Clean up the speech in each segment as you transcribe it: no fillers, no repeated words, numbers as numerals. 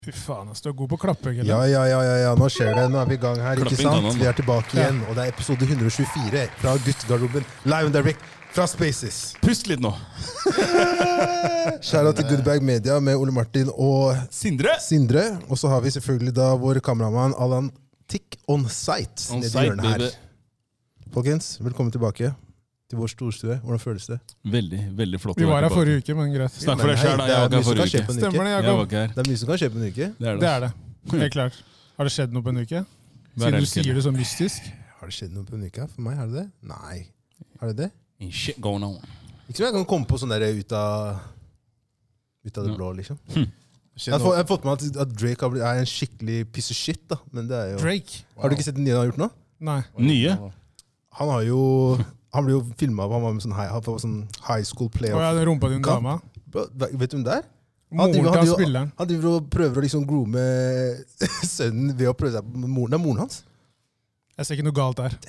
Fy faen, du er god på å klappe, ikke? Ja, nå skjer det. Nå er vi I gang her, ikke sant? Vi er tilbake igjen, og det er episode 124 fra Guttegarderoben, live and direct fra Spaces. Pust litt nå. Shoutout til Goodbag Media med Ole Martin og Sindre. Og så har vi selvfølgelig da vår kameramann Alan Tick on site. On site, baby. Folkens, velkommen tilbake til vår storstue. Hvordan føles det? Veldig, veldig flott. Vi var her forrige uke, men greit. Snakk for deg selv, da. Jeg var her forrige uke. Stemmer det, Jakob? Det er mye som kan skje på en uke. Det er det. Helt klart. Har det skjedd noe på en uke? Siden du sier det så mystisk. Har det skjedd noe på en uke? For meg, har det det? Nei. Har det det? Shit going on. Ikke som jeg kan komme på sånn der ut av det blå, liksom. Jeg har fått med at Drake er en skikkelig piece of shit, da. Men det er jo... Drake? Har du ikke sett den nye han har gjort nå? Nei. Nye? Han har jo... Han ble jo filmet av, han var med sånn high school playoff. Å ja, den rumpa din dama. Vet du hvem det er? Moren til spilleren. Han driver og prøver å liksom groome sønnen ved å prøve seg på moren. Det er moren hans. Jeg ser ikke noe galt der.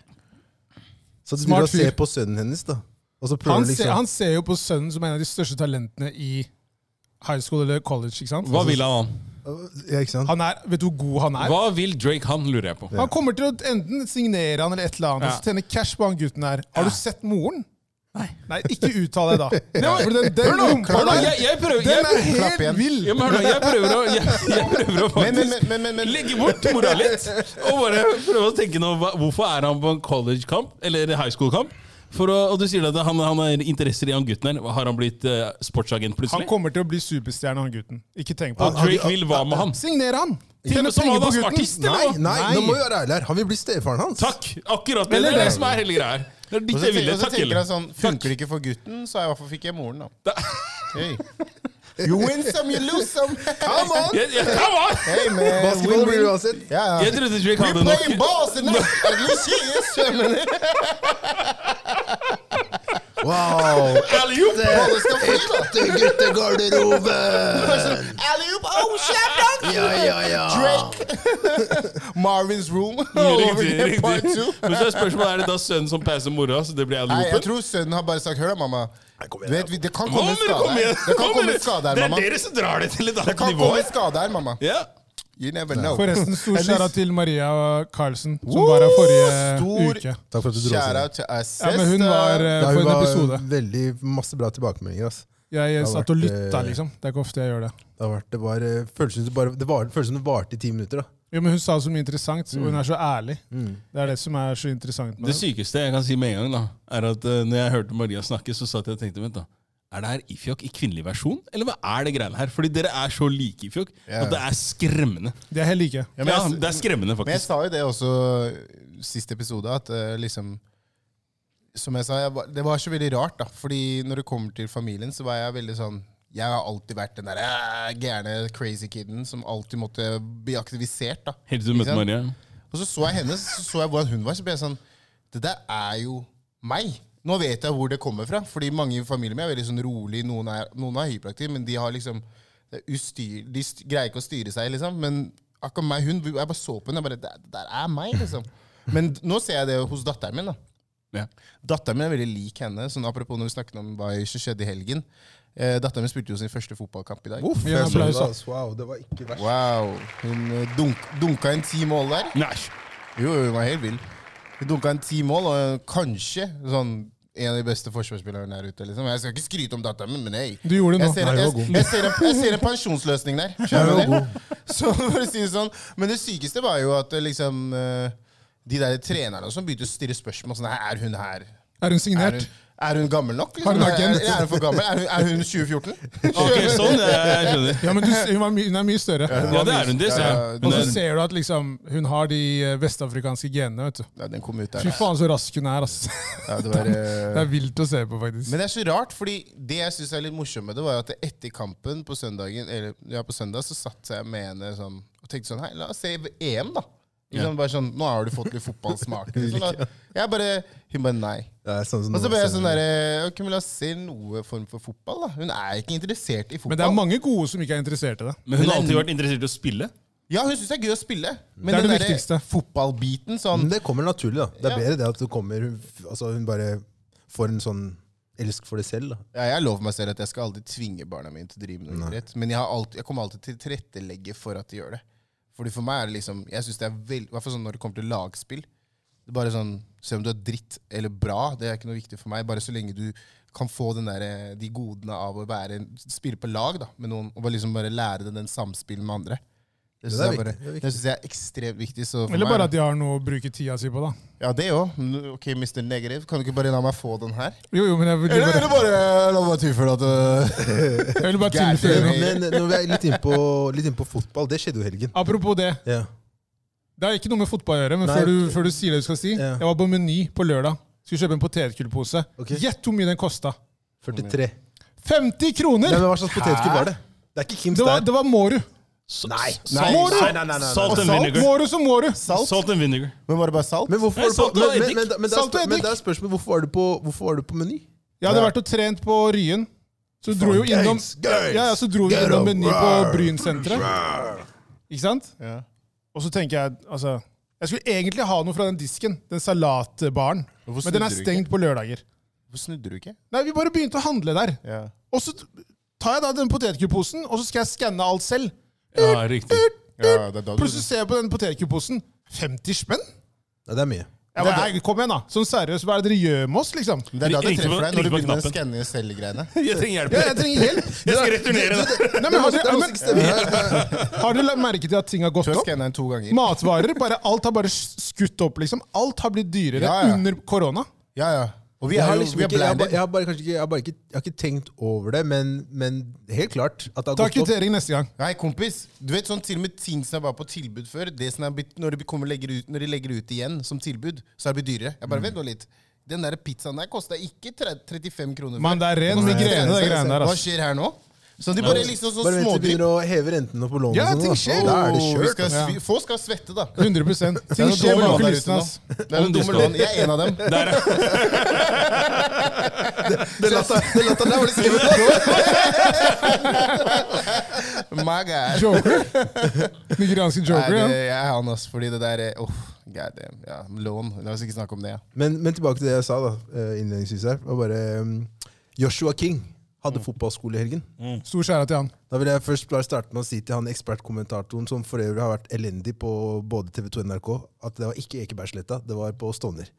Så du driver og ser på sønnen hennes da. Og så prøver han ser jo på sønnen som en av de største talentene I high school eller college, ikke sant? Hva vil han? Ja, ikke sant? Vet du hvor god han er? Hva vil Drake han, lurer jeg på? Han kommer til å enten signere han eller et eller annet, og så tjene cash på han gutten her. Har du sett moren? Nei, ikke uttal deg da. Den rumpa der, den helt vill. Ja, men hør nå, jeg prøver å faktisk legge bort mora litt, og bare prøve å tenke nå, hvorfor han på en college-kamp, eller high school-kamp? Og du sier at han har interesser I han gutten her. Har han blitt sportsagent plutselig? Han kommer til å bli superstjerne, han gutten. Ikke tenk på det. Drake vil hva med han? Signer han! Tjene penger på gutten! Nei, nå må vi være ærlig her. Han vil bli stefaren hans. Takk! Akkurat det er det som hele greia her. Det er ditt jeg ville. Og så tenker jeg sånn, funker det ikke for gutten, så I hvert fall fikk jeg moren da. Hey. You win some, you lose some. Come on! Come on! Hey man, basketball blir uansett. Jeg trodde Drake hadde nok. We're playing balls tonight. At least she is swimming. Wow! Alley-oop! Guttegarderoben! Alley-oop! Oh, slam dunk! Ja. Drake! Marvin's Room. Riktig. Men så spørsmålet det da sønnen som passer mora, så det blir alley-oopen? Nei, jeg tror sønnen har bare sagt, hør da, mamma. Du vet, det kan komme en skade her, mamma. Det dere som drar det til et annet nivå. Det kan komme en skade her, mamma. Ja. You never know. Forresten, stor kjære til Maria Karlsen, som var her forrige uke. Takk for at du dro oss til assist. Ja, men hun var for en episode. Veldig masse bra tilbakemeldinger. Ass. Jeg satt og lyttet, liksom. Det ikke ofte jeg gjør det. Det føltes som det varte I 10 minutter. Da. Jo, men hun sa så mye interessant, og hun så ærlig. Det det som så interessant med det. Det sykeste jeg kan si med en gang, da, at når jeg hørte Maria snakke, så satt jeg og tenkte, vent da, det her Ifjok I kvinnelig versjon, eller hva det greiene her? Fordi dere så like Ifjok, og det skremmende. Det helt like. Ja, det skremmende faktisk. Men jeg sa jo det også siste episode, at liksom, som jeg sa, det var så veldig rart da, fordi når det kommer til familien, så var jeg veldig sånn, jeg har alltid vært den der gærne crazy kiden, som alltid måtte bli aktivisert da. Helt til du møtte Maria. Og så jeg henne, så jeg hvordan hun var, så ble jeg sånn, det der jo meg. Nå vet jeg hvor det kommer fra, fordi mange I familien min veldig sånn rolig, noen hyperaktive, men de har liksom, de greier ikke å styre seg, liksom. Men akkurat meg, jeg bare så på henne, det der meg, liksom. Men nå ser jeg det hos datteren min, da. Ja. Datteren min veldig lik henne, sånn apropos når vi snakket om hva som skjedde I helgen. Datteren min spilte jo sin første fotballkamp I dag. Wow, det var ikke verst. Wow, hun dunka en 10 mål der. Nei. Jo, hun var helt vild. Hun dunka en 10 mål, og kanskje sånn, en av de beste forsvarsspillerne der ute. Liksom. Jeg skal ikke skryte om datteren min, men hey. Du gjorde det nå. Jeg ser en pensjonsløsning der. Skjønner du? Så for å si det sånn. Men det sykeste var jo at liksom, de der trenerne som begynte å stille spørsmål, sånn, hun her? Hun signert? Hun gammel nok? Har hun agent? Hun for gammel? Hun 2014? Ok, sånn, jeg skjønner. Ja, men hun mye større. Ja, det hun, det ser jeg. Og så ser du at liksom, hun har de vestafrikanske genene, vet du. Ja, den kom ut der. Fy faen så rask hun ass. Ja, det vilt å se på, faktisk. Men det så rart, fordi det jeg synes litt morsomt med det, var at etter kampen på søndagen, eller ja, på søndag, så satt jeg med henne sånn, og tenkte sånn, hei, la oss se EM da. Liksom, bare sånn, nå har du fått litt fotballsmak. Sånn, hun bare nei. Sånn og så ble jeg sånn der, ok, men la oss se noe form for fotball da. Hun ikke interessert I fotball. Men det mange gode som ikke interessert I det. Men hun har alltid vært interessert I å spille? Ja, hun synes det gøy å spille. Men det den det viktigste. Fotballbiten sånn. Det kommer naturlig da. Det bedre det at hun kommer, altså hun bare får en sånn elsk for det selv. Da. Ja, jeg lover meg selv at jeg skal aldri tvinge barna mine til å drive noe idrett. Men jeg kommer alltid til å tilrettelegge for at de gjør det. Fordi for meg er det liksom, jeg synes det er veldig, i hvert fall sånn når det kommer til lagspill, det er bare sånn, se om du er dritt eller bra, det er ikke noe viktig for meg, bare så lenge du kan få de godene av å spille på lag da, med noen, og liksom bare lære den samspillen med andre. Det synes jeg er ekstremt viktig. Så eller bare at de har noe å bruke tida si på da. Ja, det jo. Ok, Mr. Negative, kan du ikke bare la meg få den her? Jo, men jeg vil eller bare tilfelle at jeg vil bare tilfelle noe. Men når vi er litt inn på fotball, det skjedde jo helgen. Apropos det. Ja. Det er ikke noe med fotball å gjøre, men før du sier det du skal si, jeg var på Meny på lørdag. Skulle kjøpe en potetgullpose. Gjett hvor mye den kostet. 43. 50 kroner! Men hva slags potetgull var det? Det er ikke Kims der. Det var Måru. Nei. Salt and vinegar. Måru som Måru. Salt and vinegar. Men var det bare salt? Men hvorfor Salt og eddik. Men det er spørsmålet, hvorfor var du på Meny? Jeg hadde vært og trent på Ryen. Så dro jo innom så dro vi innom Meny på Brynsenteret. Ikke sant? Ja. Og så tenker jeg, altså, jeg skulle egentlig ha noe fra den disken, den salatbaren. Men den er stengt på lørdager. Hvorfor snudde du ikke? Nei, vi bare begynte å handle der. Ja. Og så tar jeg da den potetgullposen, og så skal jeg skanne alt selv. Ja, riktig. Ja, Plutselig ser jeg på den potetgullposen. 50 spenn? Ja, det er mye. Kom igjen da. Sånn seriøst, hva er det dere gjør med oss, liksom? Det er da det treffer deg, når du begynner å skanne selv-greiene. Jeg trenger hjelp. Ja, jeg trenger hjelp. Jeg skal returnere det. Nei, men har dere merket til at ting har gått Så opp? skanner jeg den 2 ganger. Matvarer, alt har bare skutt opp, liksom. Alt har blitt dyrere under korona. Ja, ja. Og vi jeg er har jo, liksom vi er ikke, blinded. jeg har ikke tenkt over det, men helt klart at det har Ta gått opp. kvittering neste gang. Nei, kompis. Du vet sånn til og med ting som var på tilbud før, det som er blitt, når de legger ut igjen som tilbud, så er det blitt dyrere. Jeg bare vent nå litt. Den der pizzaen der kostet ikke 35 kroner før. Men det er ren migrene, det greiene der. Hva skjer her nå? Så de bare liksom så Bare vent til de smådyr. begynner å heve rentene på lånet. Ja, og sånn, ting da. skjer. Da er det Vi kjørt. skal, Få skal svette, da. 100%. Det Ting er skjer noen bak dumme lån der kulissene, ute ass. nå. Det er noen dumme lån. Jeg er en av dem. Det latter der var det skrevet. My God. Joker. Nigerianske joker, Nei, ja. jeg er han, ass. Fordi det der God damn. Ja, lån. La oss ikke snakke om det. Ja. Men tilbake til det jeg sa da, innledningsvis her. Var bare Joshua King hadde fotballskole i helgen. Stor skjæra til han. Da vil jeg først bare starte med å si til han ekspertkommentatoren, som for øvrig har vært elendig på både TV 2 og NRK, at det var ikke Ekebergsletta, det var på Stovner.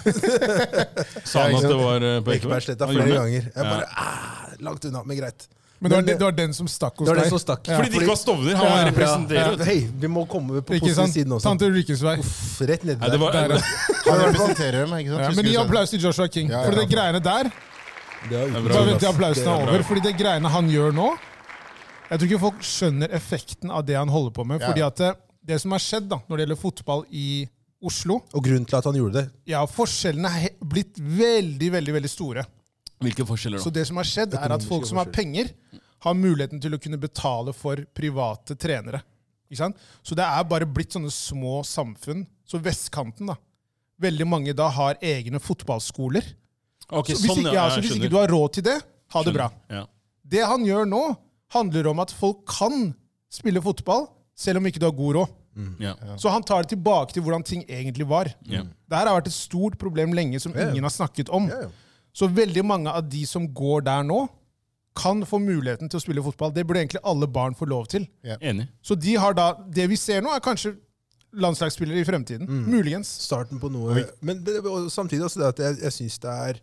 Sa han at det var på Ekebergsletta flere ganger. Jeg bare, langt unna, men greit. Men det var den som stakk hos Det var deg. den som stakk. Fordi de ikke var Stovner. Han var representerer. Hei, vi må komme på Ikke positiv sant? siden også. Tante Ulrikkes vei. Rett nedi Nei, det der. var, Der, ja. Han representerer dem, ikke sant? Ja, men gi applaus til Joshua King. Ja, For ja. det greiene der, Det var bra. bare vent til ass. applausen Det er er over. Fordi det greiene han gjør nå, jeg tror ikke folk skjønner effekten av det han holder på med. Ja. Fordi at det som har skjedd da, når det gjelder fotball i Oslo, Og grunnen til at han gjorde det, ja, forskjellene er blitt veldig, veldig, veldig store. Hvilke forskjeller Så da? det som har skjedd, er at folk som har penger, har muligheten til å kunne betale for private trenere. Ikke sant? Så det er bare blitt sånne små samfunn. Så vestkanten da, veldig mange da har egne fotballskoler. Ok, Så hvis, sånn, ikke, ja, så hvis ikke du har råd til det, ha det bra. Ja. Det han gjør nå, handler om at folk kan spille fotball, selv om ikke du har god råd. Ja. Så han tar det tilbake til hvordan ting egentlig var. Ja. Dette har vært et stort problem lenge som Ja. ingen har snakket om. Ja, ja. Så veldig mange av de som går der nå, kan få muligheten til å spille fotball. Det burde egentlig alle barn få lov til. Enig. Så de har da, det vi ser nå, er kanskje landslagsspillere i fremtiden. Muligens. starten på noe. Men og samtidig også det at jeg synes det er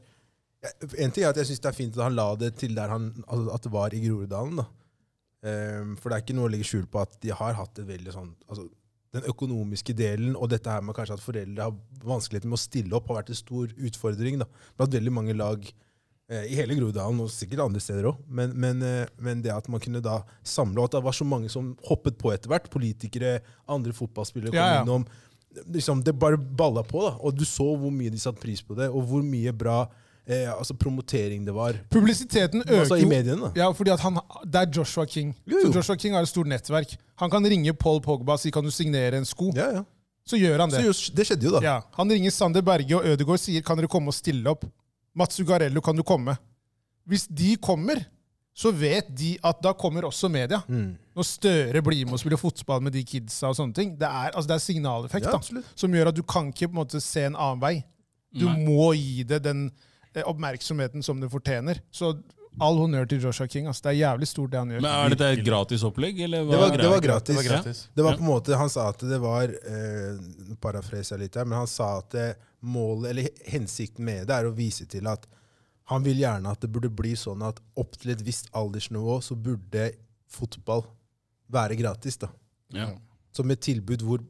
en ting er at jeg synes det er fint at han la det til der altså at det var i Groruddalen. Da. For det er ikke noe å legge skjul på at de har hatt det veldig sånn altså, den økonomiske delen og dette her med kanskje at foreldre har vanskeligheter med å stille opp, har vært en stor utfordring da, blant veldig mange lag i hele Groruddalen og sikkert andre steder også. Men det at man kunne da samle, og at det var så mange som hoppet på etter hvert, politikere, andre fotballspillere kom innom, liksom, det bare balla på da, og du så hvor mye de satt pris på det, og hvor mye bra altså promotering det var. Publisiteten øker altså, i mediene da. Ja, fordi at det er Joshua King. Jo. Så Joshua King har et stort nettverk. Han kan ringe Paul Pogba og si, kan du signere en sko? Ja, ja. Så gjør han det. Så det skjedde jo da. Ja, han ringer Sander Berge og Ødegaard sier, kan dere komme og stille opp? Mats Zuccarello, kan du komme? Hvis de kommer, så vet de at da kommer også media. Når Støre blir med og spiller fotball med de kidsa og sånne ting, det er signaleffekt Ja, da, absolutt. som gjør at du kan ikke på en måte se en annen vei. Du må gi det den oppmerksomheten som det fortjener. Så all honnør til Joshua King. Altså, det jævlig stort det han gjør. Men er dette et gratis opplegg? Eller Det var gratis. Det var gratis. Det var på en måte, han sa at det var, parafraser litt her, men han sa at målet, eller hensikten med det å vise til at han vil gjerne at det burde bli sånn at opp til et visst aldersnivå så burde fotball være gratis da. Ja. Som et tilbud hvor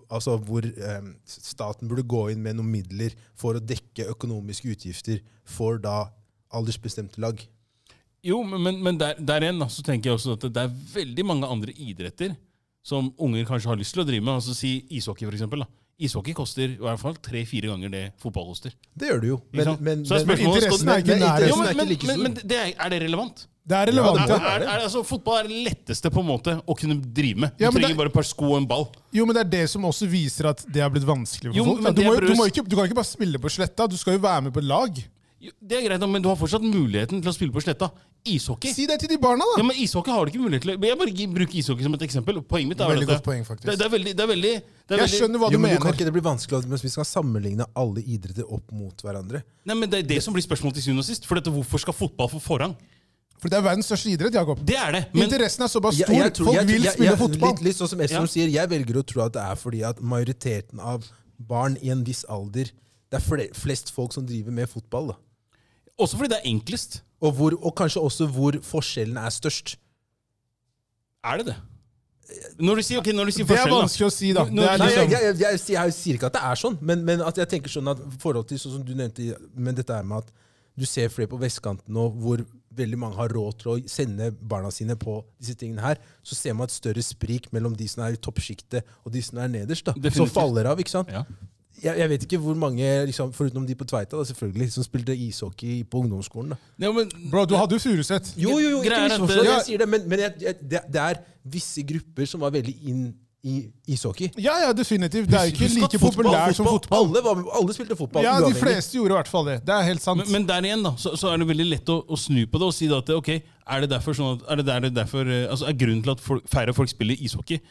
staten burde gå inn med noen midler for å dekke økonomiske utgifter for da aldersbestemte lag. Jo, men der igjen da, så tenker jeg også at det veldig mange andre idretter som unger kanskje har lyst til å drive med. Altså si ishockey for eksempel. Da. Ishockey koster i hvert fall 3-4 ganger det fotball koster. Det gjør det jo. Men interessen ikke nær. Men er det relevant? Det relevant, altså, fotball det letteste på en måte å kunne drive med. Du trenger bare et par sko og en ball. Jo, men det det som også viser at det har blitt vanskelig for folk. Du kan ikke bare spille på sletta, du skal jo være med på lag. Det greit, men du har fortsatt muligheten til å spille på sletta. Ishockey. Si det til de barna, da. Ja, men ishockey har du ikke mulighet til. Jeg bare bruker ishockey som et eksempel. Poenget mitt veldig godt poeng, faktisk. Det er veldig jeg skjønner hva du mener. Kan ikke det bli vanskelig hvis vi skal sammenligne alle idretter opp mot hverandre? Nei, men det det som blir spørsmålet til syvende og sist. For hvorfor skal fotball få forrang? For det verdens største idrett, Jakob. Det det. Men interessen såpass stor. Folk vil spille fotball. Litt sånn som Esrom sier, jeg velger å tro at det fordi at majoriteten av barn i en viss alder, det flest folk som driver med fotball da. Også fordi det enklest. Og kanskje også hvor forskjellen størst. Det? Når du sier det forskjellen, vanskelig å si, da. Jeg sier ikke at det sånn, men at jeg tenker sånn at forhold til sånn som du nevnte, men dette med at du ser flere på vestkanten nå, hvor veldig mange har råd til å sende barna sine på disse tingene her, så ser man et større sprik mellom de som i toppskiktet og de som nederst, da. Som faller av, ikke sant? Ja. Jeg vet ikke hvor mange, liksom, foruten de på Tveita, da, selvfølgelig, som spilte ishockey på ungdomsskolen. Da. Ja, men, bro, du hadde jo Furuset. Jo, ikke misforstå, jeg sier det, men det visse grupper som var veldig inn i ishockey. Ja, definitivt. Det ikke like populært som fotball. Alle spilte fotball. Ja, de fleste gjorde i hvert fall det. Det helt sant. Men der igjen da, så det veldig lett å snu på det og si at ok, det derfor sånn at, altså grunnen til at færre folk spiller ishockey,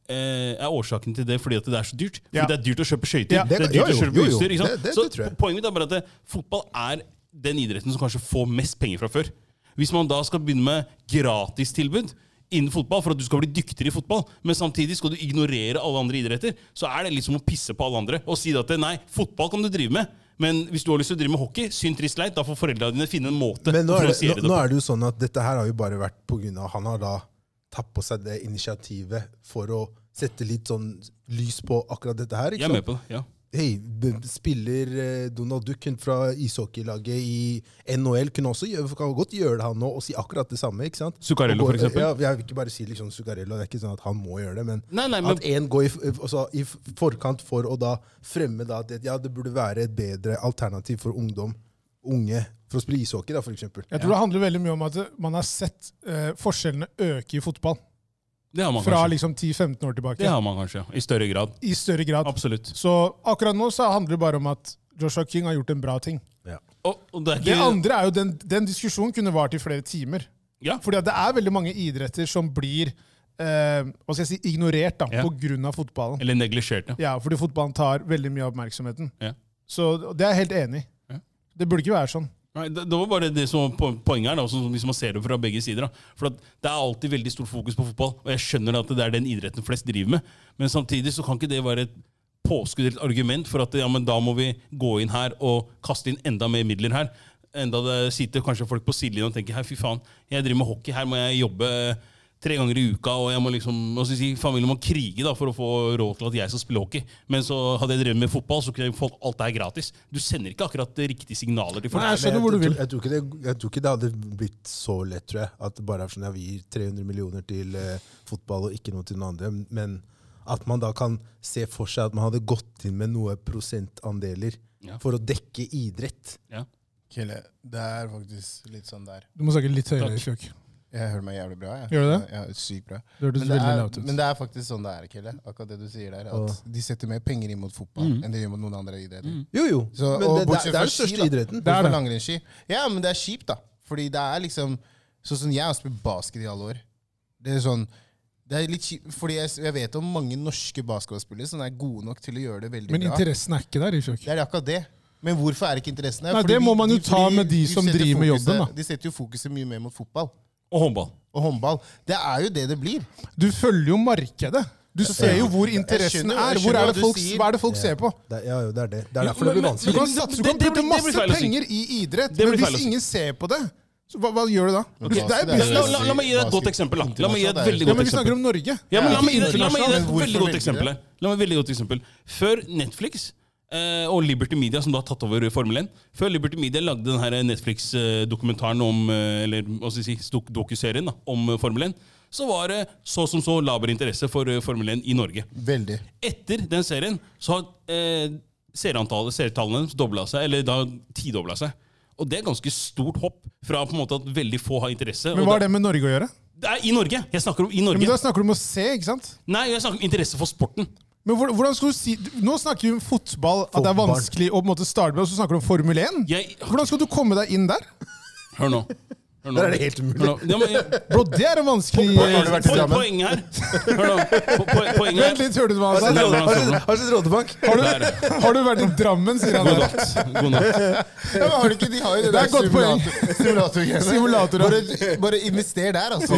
årsaken til det fordi at det så dyrt. Fordi det dyrt å kjøpe skøyter. Ja, det dyrt å kjøpe utstyr. Så poenget er bare at fotball den idretten som kanskje får mest penger fra før. Hvis man da skal begynne med gratistilbud innen fotball for at du skal bli dyktigere i fotball, men samtidig skal du ignorere alle andre idretter, så det litt som å pisse på alle andre og si at nei, fotball kan du drive med, men hvis du har lyst til å drive med hockey, synd trist leit, da får foreldrene dine finne en måte å finansiere det på. Nå det jo sånn at dette her har jo bare vært på grunn av han har da tatt på seg det initiativet for å sette litt sånn lys på akkurat dette her. Ikke Jeg med på det, ja. Hei, spiller Donald Duck fra ishockeylaget i NHL kan godt gjøre det han nå og si akkurat det samme, ikke sant? Zuccarello for eksempel. Ja, jeg vil ikke bare si liksom Zuccarello, det ikke sånn at han må gjøre det, men, men at en går i forkant for å da fremme da, at det burde være et bedre alternativ for unge for å spille ishockey da, for eksempel. Jeg tror det handler veldig mye om at man har sett forskjellene øke i fotball. Det har man fra kanskje. Liksom 10-15 år tilbake. Det har man kanskje, i større grad. I større grad. Absolutt. Så akkurat nå så handler det bare om at Joshua King har gjort en bra ting. Ja. Og det Det andre jo, den diskusjonen kunne vart i flere timer. Ja. Fordi at det veldig mange idretter som blir hva skal jeg si, ignorert da, på grunn av fotballen. Eller neglisjert, Ja, fordi fotballen tar veldig mye av oppmerksomheten. Ja. Så det jeg helt enig i. Ja. Det burde ikke være sånn. Nei, det var bare det som var poenget her, da, hvis man ser det fra begge sider. Da. For det alltid veldig stort fokus på fotball, og jeg skjønner at det den idretten flest driver med. Men samtidig så kan ikke det være et påskudd eller et argument for at men da må vi gå inn her og kaste inn enda mer midler her. Enda det sitter kanskje folk på sidelinjen og tenker fy faen, jeg driver med hockey, her må jeg jobbe 3 ganger i uka, og jeg må liksom, familien må krige da, for å få råd til at jeg skal spille hockey. Men så hadde jeg drevet med fotball, så kunne jeg fått alt det her gratis. Du sender ikke akkurat de riktige signaler til folk. Nei, jeg skjønner hvor du vil. Jeg tror ikke det hadde blitt så lett, tror jeg, at det bare sånn at vi gir 300 millioner til fotball og ikke noe til noen andre. Men at man da kan se for seg at man hadde gått inn med noe prosentandeler for å dekke idrett. Ja. Kille, det faktisk litt sånn der. Du må snakke litt høyere, Fjøk. Jeg hører meg jævlig bra. Gjør du det? Ja, sykt bra. Men det faktisk sånn det Kille. Akkurat det du sier der. At de setter mer penger inn mot fotball enn de gjør mot noen andre idretter. Jo. Så, men det den største idretten. Det langrennsski. Ja, men det kjipt, da. Fordi det liksom sånn som jeg har spilt basket i alle år. Det sånn det litt kjipt, fordi jeg vet om mange norske basketballspillere som gode nok til å gjøre det veldig bra. Men interessen ikke der, Fjøk. Det akkurat det. Men hvorfor er ikke interessen her? Nei, det må man jo ta med de som driver med jobben, da. De setter jo fokuset mye mer mot fotball. Og håndball. Og håndball. Det er jo det blir. Du følger jo markedet. Du ser jo hvor interessen er. Hva er det folk ser på? Ja, det er det. Det er derfor det blir vanskelig. Du kan satse, du kan putte masse penger i idrett, men hvis ingen ser på det, så hva gjør du da? Det er business. La meg gi deg et godt eksempel. La meg gi et veldig Ja, men godt vi snakker eksempel. om Norge. Ja, men la meg gi deg et Hvorfor veldig godt velger eksempel her. La meg gi et godt eksempel. Før Netflix og Liberty Media, som da har tatt over Formel 1, før Liberty Media lagde denne Netflix-dokumentaren om, eller hva skal jeg si, dokuserien om Formel 1, så var det så som så laber interesse for Formel 1 i Norge. Veldig. Etter den serien så har seertallene doblet seg, eller da 10-doblet seg. Og det er ganske stort hopp fra på en måte at veldig få har interesse. Men hva har det med Norge å gjøre? Det er i Norge. Jeg snakker om i Ja, Norge. men da snakker du om å se, ikke sant? Nei, jeg snakker om interesse for sporten. Men hvordan skal du si, nå snakker vi om fotball, at det er vanskelig å på en måte starte med, og så snakker du om Formel 1. Hvordan skal du komme deg inn der? Hør nå. Der er det helt umulig. Ja, men, Bro, det er en vanskelig... poenget her. Hør nå. Poenget Vent litt, hørte du hva han sa? Har du sett Rådebank? Har du vært i Drammen, sier han God der. natt. God natt. Ja, men har du ikke, de har jo det Det er der godt poeng. simulatorgreiene. Simulatorer. Bare invester der, altså.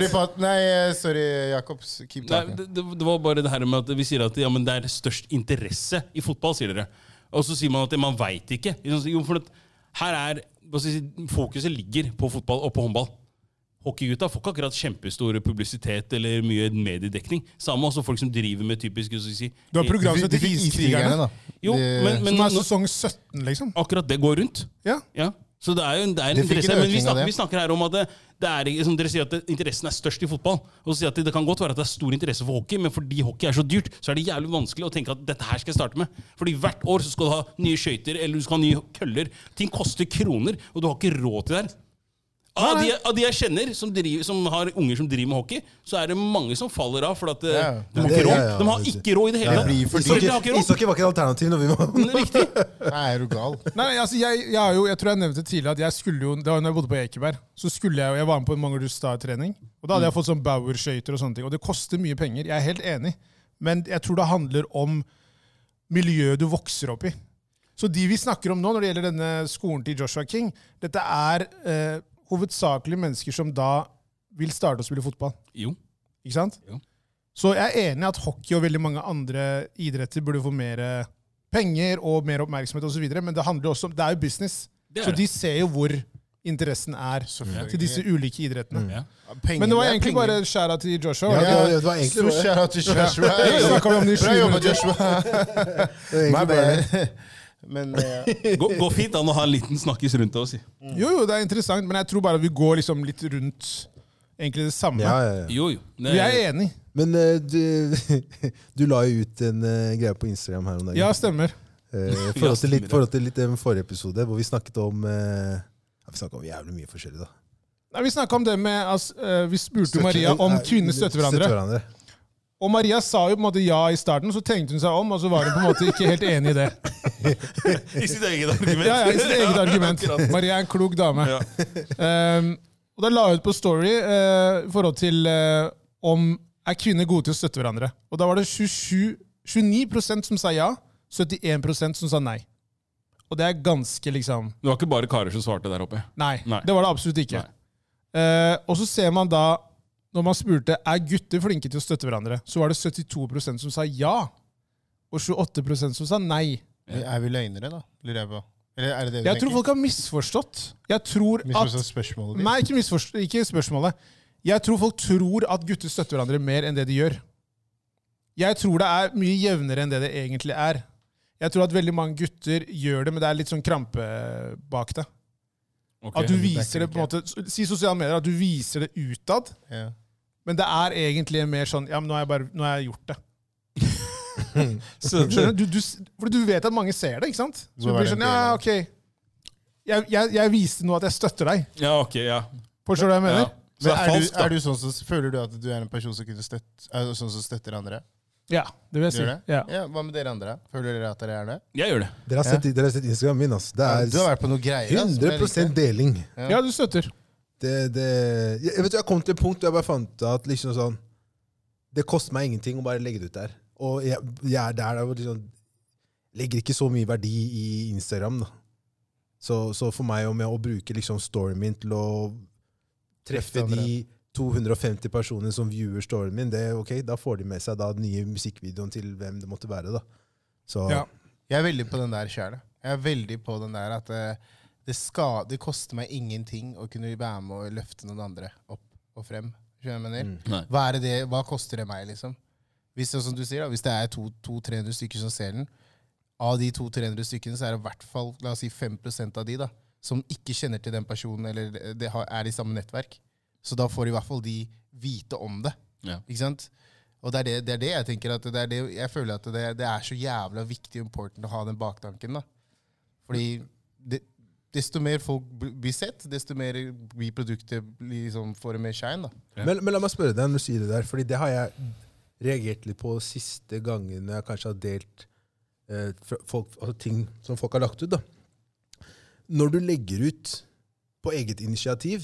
Sorry, Jakobs. Keep Nei, talking. det var bare det her med at vi sier at ja, men det er størst interesse i fotball, sier dere. Og så sier man at man vet ikke. Jo, for at her er fokuset ligger på fotball og på håndball. Hockeygutta får ikke akkurat kjempestor publisitet eller mye mediedekning. Samme også folk som driver med typisk si, Du har program som heter Iskrigerne, da. Jo, men som er sesong 17, liksom. akkurat det går rundt. Ja. Ja. Så det er jo det er en Det fikk interesse. en Men økning av det. vi snakker her om at det er, som dere sier, at interessen er størst i fotball. Og så sier at det kan godt være at det er stor interesse for hockey, men fordi hockey er så dyrt, så er det jævlig vanskelig å tenke at dette her skal jeg starte med. Fordi hvert år så skal du ha nye skøyter, eller du skal ha nye køller. Ting koster kroner, og du har ikke råd til det her. Av de jeg kjenner som har unger som driver med hockey, så er det mange som faller av, for at de har ikke råd. De har ikke råd i det hele tatt. Foreldre har ikke råd. Ishockey var ikke et alternativ når vi var... Riktig. Nei, er du gal? Nei, altså jeg tror jeg nevnte tidligere at jeg skulle jo, det var når jeg bodde på Ekeberg, så skulle jeg var med på en Manglerud Stad-trening, og da hadde jeg fått sånn Bauer-skøyter og sånne ting, og det koster mye penger, jeg er helt enig, men jeg tror det handler om miljøet du vokser opp i. Så de vi snakker om nå, når det gjelder denne skolen til Joshua King, dette er hovedsakelig mennesker som da vil starte å spille fotball. Jo. Ikke sant? Jo. Så jeg er enig i at hockey og veldig mange andre idretter burde få mer penger og mer oppmerksomhet og så videre, men det handler også om, det er jo business. Så de ser jo hvor interessen er til disse ulike idrettene. Ja. Men det var egentlig bare skjæra til Joshua. Ja, det var egentlig Så shout out til Joshua. Snakket vi om det i 20 Bra jobba, minutter. Joshua. egentlig bare... Men Gå fint an å ha en liten snakkis rundt det og si. Jo, det er interessant, men jeg tror bare vi går liksom litt rundt egentlig det samme. Ja. Jo. Vi er enige. Men du la jo ut en greie på Instagram her om dagen. Ja, stemmer. Forhold til litt den forrige episode, hvor vi snakket om vi snakket om jævlig mye forskjellig da. Nei, vi snakket om det med, vi spurte Maria om kvinner støtter hverandre. Og Maria sa jo på en måte ja i starten, så tenkte hun seg om, og så var hun på en måte ikke helt enig i det. I sitt eget argument. Ja, i sitt eget argument. Maria er en klok dame. Ja. Og da la hun ut på story i forhold til om er kvinner gode til å støtte hverandre. Og da var det 29% som sa ja, 71% som sa nei. Og det er ganske liksom... Det var ikke bare karer som svarte der oppe. Nei, det var det absolutt ikke. Og så ser man da, når man spurte, er gutter flinke til å støtte hverandre, så var det 72% som sa ja, og 28% som sa nei. er vi løgnere, da? Lurer jeg på. Eller er det det du Jeg tror folk har misforstått. Jeg tror Misforstått at... spørsmålet ditt? Nei, ikke spørsmålet. Jeg tror folk tror at gutter støtter hverandre mer enn det de gjør. Jeg tror det er mye jevnere enn det det egentlig er. Jeg tror at veldig mange gutter gjør det, men det er litt sånn krampe bak det. Okay. At du viser det på en måte, si sosiale medier, at du viser det utad, men det er egentlig mer sånn, ja, men nå har jeg gjort det. Skjønner du? For du vet at mange ser det, ikke sant? Så du blir sånn, ja, ok. Jeg viste nå at jeg støtter deg. Ja, ok, ja. Forstår du hva jeg mener? Ja. Så det er falskt, da. Er du sånn som, føler du at du er en person som er sånn som støtter andre? Ja, det vil jeg si. Gjør det? Ja. Hva med dere andre? Føler dere at dere er det? Jeg gjør det. Dere har sett Instagram min, altså. Det Du har vært på noe greier. 100% deling. Ja, du støtter. Jeg kom til et punkt hvor jeg bare fant at liksom sånn, det koster meg ingenting å bare legge det ut der. Og jeg er der hvor liksom, legger ikke så mye verdi i Instagram, da. Så for meg med å bruke liksom storyen min til å treffe de 250 personer som viewer storyen min, det ok, da får de med seg da den nye musikkvideoen til hvem det måtte være da. Så Ja. Jeg er veldig på den der selv. Jeg er veldig på den der at det koster meg ingenting å kunne være med og løfte noen andre opp og frem. Skjønner jeg mener? Hva koster det meg, liksom? Hvis det, som du sier, da, hvis det er 200-300 stykker som ser den, av de 200-300 stykkene så er det i hvert fall, la oss si 5% av de da, som ikke kjenner til den personen, eller er i samme nettverk. Så da får i hvert fall de vite om det. Ja. Ikke sant? Og det er det jeg tenker, at jeg føler at det er så jævla viktig og important å ha den baktanken da. Fordi desto mer folk blir sett, desto mer blir produktet liksom, får mer shine da. Ja. Men la meg spørre deg når du sier det der, fordi det har jeg reagert litt på siste gangen jeg kanskje har delt ting som folk har lagt ut da. Når du legger ut på eget initiativ,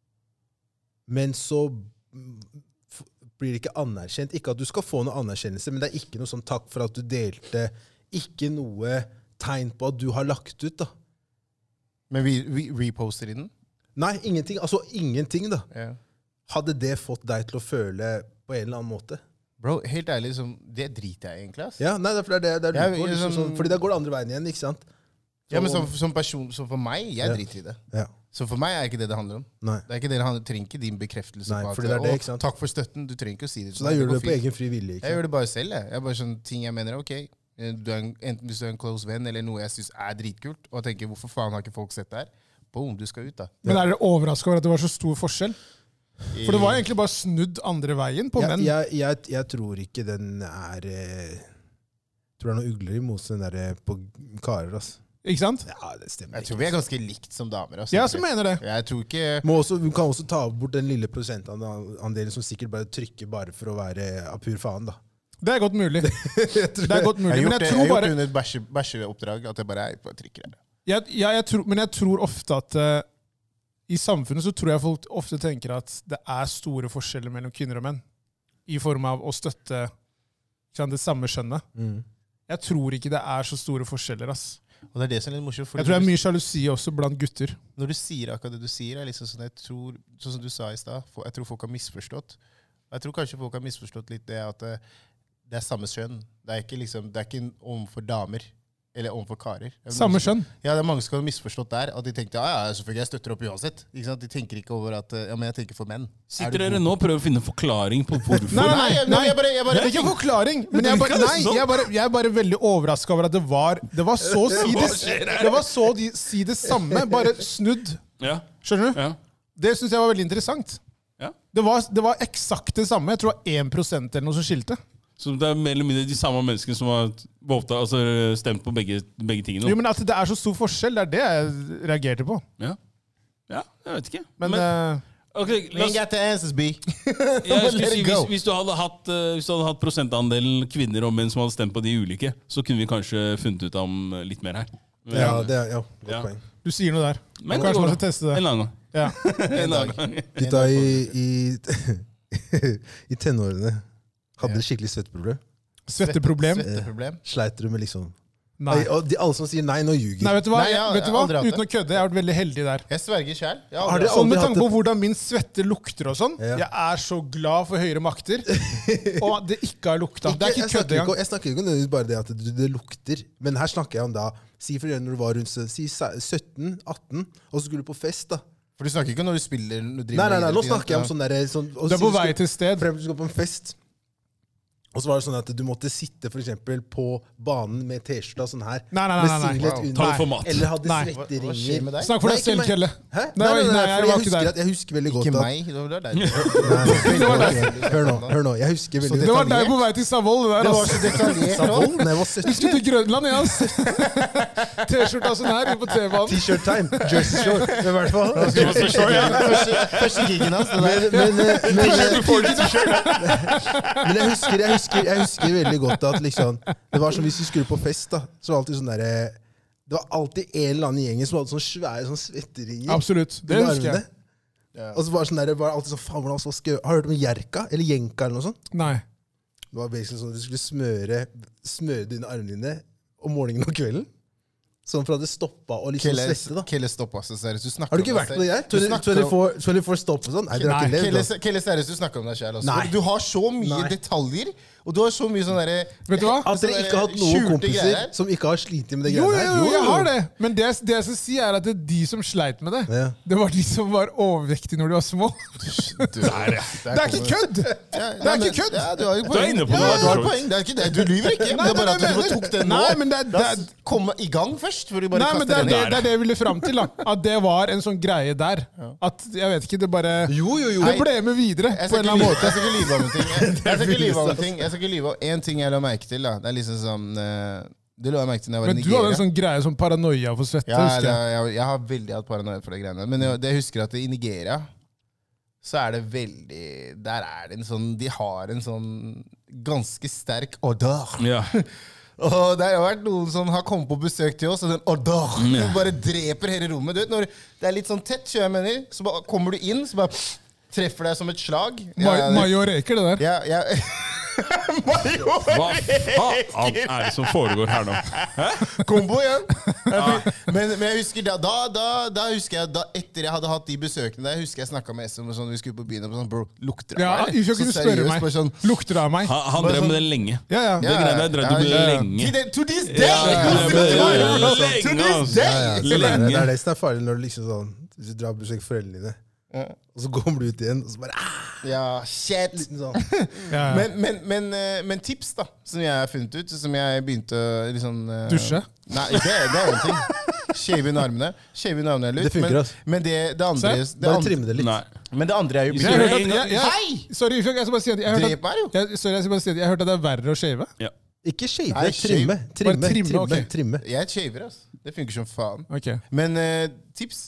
men så blir det ikke anerkjent. Ikke at du skal få noe anerkjennelse, men det er ikke noe sånn takk for at du delte, ikke noe tegn på at du har lagt ut da. Men vi reposter i den? Nei, ingenting. Altså ingenting da. Ja. Hadde det fått deg til å føle på en eller annen måte? Bro, helt ærlig, det driter jeg egentlig, ass. Ja, nei, det er det du går, liksom, fordi det går det andre veien igjen, ikke sant? Så, ja, men som person, så for meg, jeg driter i det. Ja. Så for meg er ikke det handler om. Nei. Det er ikke det handler, trenger ikke din bekreftelse Nei, på at, fordi det er det, ikke sant? Takk for støtten, du trenger ikke å si det. Så da gjør du det på egen fri vilje, ikke sant? Jeg gjør det bare selv, jeg. Jeg bare sånne ting jeg mener, ok, enten hvis du er en close venn, eller noe jeg synes er dritkult, og jeg tenker, hvorfor faen har ikke folk sett det her? Boom, du skal ut da. Men er dere overrasket over at det var så stor forskjell? For det var egentlig bare snudd andre veien på menn. Jeg tror ikke den er tror det er noe ugler i mot den der på karer, ass. Ikke sant? Ja, det stemmer. Jeg tror vi er ganske likt som damer. Altså. Ja, så mener det. Jeg tror ikke... Vi kan også ta bort den lille prosentandelen som sikkert bare trykker bare for å være av pur faen, da. Det er godt mulig. Det er godt mulig. Jeg Men jeg tror har bare... gjort under et bæsjeoppdrag at jeg bare trykker her. Men jeg tror ofte at i samfunnet så tror jeg folk ofte tenker at det er store forskjeller mellom kvinner og menn i form av å støtte det samme skjønnet. Jeg tror ikke det er så store forskjeller, ass. Og det er det som er litt morsomt. Jeg tror det er mye sjalusi også blant gutter. Når du sier akkurat det du sier, er liksom sånn, jeg tror, sånn som du sa i sted, jeg tror folk har misforstått. Jeg tror kanskje folk har misforstått litt det at det er samme skjønn. Det er ikke overfor damer. Eller overfor karer. Samme skjønn. Ja, det er mange som har misforstått der, at de tenkte, ja, selvfølgelig jeg støtter opp uansett. Ikke sant? De tenker ikke over at, ja, men jeg tenker for menn. Sitter dere nå og prøver å finne forklaring på hvorfor? Nei, jeg bare ikke forklaring, men jeg er bare veldig overrasket over at det var så å si det samme, bare snudd. Ja. Skjønner du? Ja. Det synes jeg var veldig interessant. Ja. Det var eksakt det samme. Jeg tror det var 1% eller noe som skilte. Så det er mer eller mindre de samme menneskene som har stemt på begge tingene. Jo, men at det er så stor forskjell, det er det jeg reagerte på. Ja, jeg vet ikke. Men okay, We got the answers, B. Jeg skulle si, hvis du hadde hatt prosentandelen kvinner og menn som hadde stemt på de ulike, så kunne vi kanskje funnet ut om litt mer her. Men, Ja, det er godt poeng. du sier noe der. Men Kanskje man det skal teste det. En annen gang. Ja. En annen gang. Gutta i tenårene hadde skikkelig svetteproblem. Svetteproblem. Svetteproblem. Sleit du med liksom... Nei. Og alle som sier nei, nå ljuger. Nei, vet du hva? Nei, jeg har aldri hatt det. Uten å kødde, jeg har vært veldig heldig der. Jeg sverger selv. Har dere Sånn med aldri tanke på hatt hvordan min svette lukter og sånn. Ja. Jeg er så glad for høyere makter. Og det ikke har lukta. Det er ikke kødd engang. Jeg snakker ikke om bare det at det lukter, men her snakker jeg om da, si for eksempel når du var rundt 17-18, og så skulle du på fest da. For du snakker ikke når du spiller... Nei, nå snakker jeg om sånn der... Du er på vei til sted. For eksempel du skal på en fest, og så var det sånn at du måtte sitte for eksempel på banen med t-skjorta sånn her. Nei. Med singlet Wow. under. Ta det for mat. Eller hadde Nei. svetteringer. Hva skjer med deg? Snakk for Nei, deg ikke selv, meg. Kjelle. Hæ? Nei, jeg var ikke der. Jeg husker veldig godt Ikke at... meg. Det var deg. Hør nå. Jeg husker veldig Det godt. var deg på vei til Savoll. Det der, Det var altså. så detaljert. Savoll, når jeg var Vi 17. skulle til Grønland, ja. ass. T-skjorta sånn her, på T-banen. T-shirt time. Jersey Shore. I hvert fall. Første giggen hans. Men jeg husker veldig godt at liksom, det var som hvis vi skulle på fest da, så var det alltid sånn der, det var alltid en eller annen i gjengen som hadde sånne svære sånne svetteringer. Absolutt, det i husker jeg. armene. Og så var det sånn der, det var alltid sånn, faen, hvordan skal jeg... Har du hørt om Jerka? Eller Jenka eller noe sånt? Nei. Det var basically sånn at du skulle smøre dine armene dine, om morgenen og kvelden. Sånn for at det stoppet og liksom svette da. Kelle stopp, altså, seriøst. Du snakker Har du ikke vært på det der? 24 stopp og sånn? Nei, det har ikke levd da. Kelle, seriøst, du snakker om deg selv. Altså. Nei. Du har så mye detaljer, og du har så mye sånne der, Vet du hva? At dere ikke har hatt noen kompiser som ikke har slitt med det Jo, greiene her. jeg har det. Men det jeg skal si er at det er de som sleit med det, det var de som var overvektige når de var små. Det er ikke kødd! Det er ikke kødd! Ja, du har jo Du er inne på poeng. noe. Du har poeng. Det er ikke det. Du lyver ikke. Det er bare at du bare tok den nå. Nei, men det er Kom i gang først, før du bare Nei, men kaster den det er det jeg ville fram til. Da. At det var en sånn greie der. At jeg vet ikke, det bare Jo. Det ble med videre Jeg på en skal eller annen måte. ikke lyve om en ting. Jeg skal ikke lyve om en ting. Jeg skal ikke lyve om en ting jeg la merke til. Da. Det er liksom sånn det la jeg merke til når jeg var i Men du Nigeria. hadde en sånn greie som paranoia for svette, Ja, husker jeg. jeg har veldig hatt paranoia for de greiene. Men jeg husker at i Nigeria så er det veldig Der er det en sånn De har en sånn ganske sterk odør. Ja. Og det har vært noen som har kommet på besøk til oss, og den odør bare dreper hele rommet. Du vet, når det er litt sånn tett, jeg mener, så bare kommer du inn, så bare treffer deg som et slag. Mayo reker det der. Ja. Mayo Hva faen er det som foregår her nå? Kombo igjen. Men jeg husker da husker jeg etter jeg hadde hatt de besøkene der, husker jeg snakket med SM og sånn, vi skulle på byen og sånn, bro, lukter det Ja, av meg? ikke kunne spørre meg. bare sånn, Lukter det av meg? Han drev med det lenge. Ja. Det greiene der drev du lenge. To this day! Lenge. Det er det som er farlig når du liksom sånn hvis du drar på besøk foreldrene dine, og så kommer du ut igjen, og så bare Ja, shit. liten sånn. Ja. Men tips da, som jeg har funnet ut, som jeg begynte å liksom, Dusje? Nei, det er en ting. Shave inn armene er lurt. Det funker, altså. Men det andre Bare trimme det litt. Nei. Men det andre er jo Jeg har hørt en at, gang- Hei! Sorry, jeg skal bare si at jeg har hørt Drep meg jo. at, jeg skal bare si at jeg har hørt at det er verre å shave. Ja. Ikke shave, Nei, trimme. Bare trimme, ok. Trimme. Jeg shaver, altså. Det funker som faen. Ok. Men tips.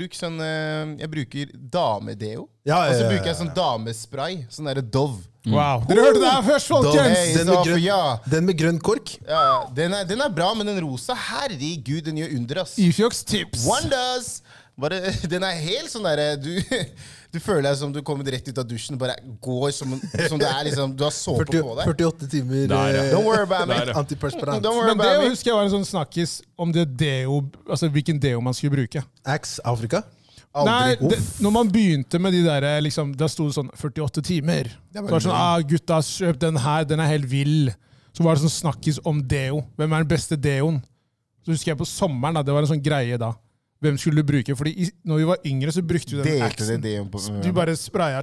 Jeg bruker damedeo. Ja. Og så bruker jeg sånn damespray. Sånn derre Dove. Wow. Dere hørte det her først, folkens! Hey, Den med så, grønn- ja, Den med grønn kork. ja, den er bra, men den rosa, herregud, den gjør under, ass. Ifjoks tips. Wonders! Bare, den er helt sånn derre du føler deg som du kommer rett ut av dusjen og bare går som det er liksom Du har såpe på deg. 48 timer Der, ja. Don't worry about me. Der, ja. antiperspirant. Don't worry Men det about me. husker jeg var en sånn snakkis om det deo, altså hvilken deo man skulle bruke. Axe Afrika. Nei, Aldri. når man begynte med de der, liksom, da sto det sånn 48 timer. Så var det sånn, gutta, kjøp den her, den er helt vill. Så var det sånn snakkis om deo. Hvem er den beste deoen? Så husker jeg på sommeren, da, det var en sånn greie da. Hvem skulle du bruke? Fordi når vi var yngre, så brukte vi den Delte Axen. det deoen på De bare spraya.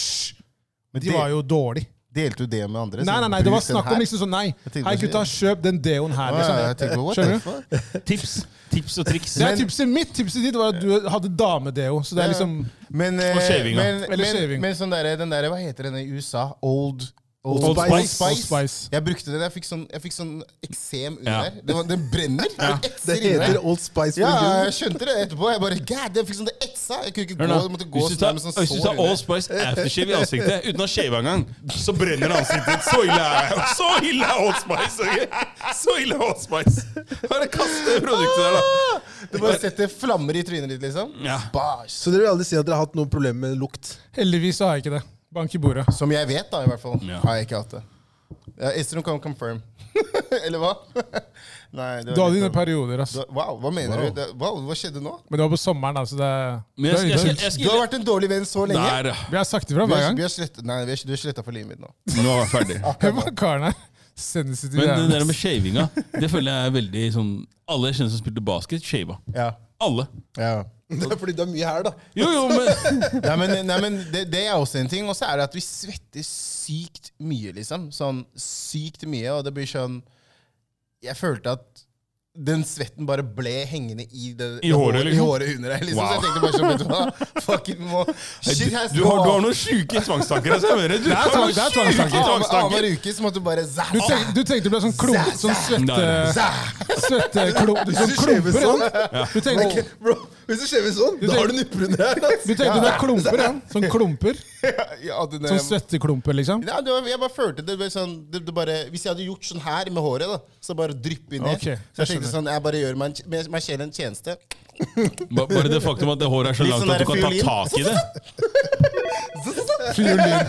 Men de var jo dårlige. Delte du det med andre? Nei, det var snakk om liksom sånn, nei. tenkte Hei å si gutta, kjøp den deoen her. Jeg Liksom. tenkte, what Skjønner the fuck? Tips og triks. Det er tipset mitt. Tipset ditt var at du hadde damedeo. Så det er liksom Men, Og shaving, da. Eller shaving. men sånn den der, hva heter den i USA? Old Spice. Old Spice. Jeg brukte den. Jeg fikk sånn eksem under Ja. der. Den brenner. Den Det etser inni heter der. Old Spice. Ja, for Gud. jeg skjønte det etterpå. Jeg bare, god, jeg fikk sånn det etsa. Jeg kunne ikke Hør gå, nå. jeg måtte gå Hvis du sånn tar, med sånn hvis du sår tar under. All Spice aftershave i ansiktet uten å shave engang, så brenner ansiktet ditt. Så ille er All Spice! Okay? Så ille er All Spice. Bare kast det produktet der, da. Du bare setter flammer i trynet ditt, liksom. Ja. Bars. Så dere vil aldri si at dere har hatt noen problemer med lukt? Heldigvis så har jeg ikke det. Bank i bordet. Som jeg vet, da, i hvert fall. Ja. Har jeg ikke hatt det. Ja, Estron kan confirm. Eller hva? Nei, det Du hadde litt dine sånn- perioder, ass. Wow, hva mener du? Wow, hva skjedde nå? Men det var på sommeren, da, så det Men jeg Du har vært en dårlig venn så lenge. Der, ja. Vi har sagt ifra hver gang. Vi har slettet, nei, du er sletta for livet mitt nå. Nå er jeg ferdig. Hvem var karen her? Sensitiv. Men det jævel. der med shavinga, det føler jeg er veldig sånn alle jeg kjenner som spilte basket, shava. Ja. Alle. Ja. Det er fordi du er mye her, da. Jo, men Nei, men det er også en ting. Og så er det at vi svetter sykt mye, liksom. Sånn sykt mye, og det blir sånn Jeg følte at den svetten bare ble hengende i håret, liksom? i håret under deg. Liksom. Wow. Så jeg tenkte bare sånn, vet du hva? Fucking må Shit has du to har off. noen sjuke tvangstanker. Altså, jeg mener. Du Det er har noen det er tvangstanker. sjuke Annenhver tvangstanker. uke så måtte du bare Du tenkte det ble sånn klump, sånn sånn klumper, ja. Du tenkte, Bro, hvis du skjever sånn, da har du nipper under her. du tenkte det er klumper, ja. Sånn klumper. Ja, Sånn svetteklumper, liksom. Ja, jeg bare følte det ble sånn det bare, hvis jeg hadde gjort sånn her med håret, da, så bare dryppe ned. Ok, så jeg jeg tenkte sånn, jeg bare gjør meg selv en tjeneste. Bare det faktum at det håret er så Litt langt sånn at du kan der ta fiolin. tak i det. Fiolin.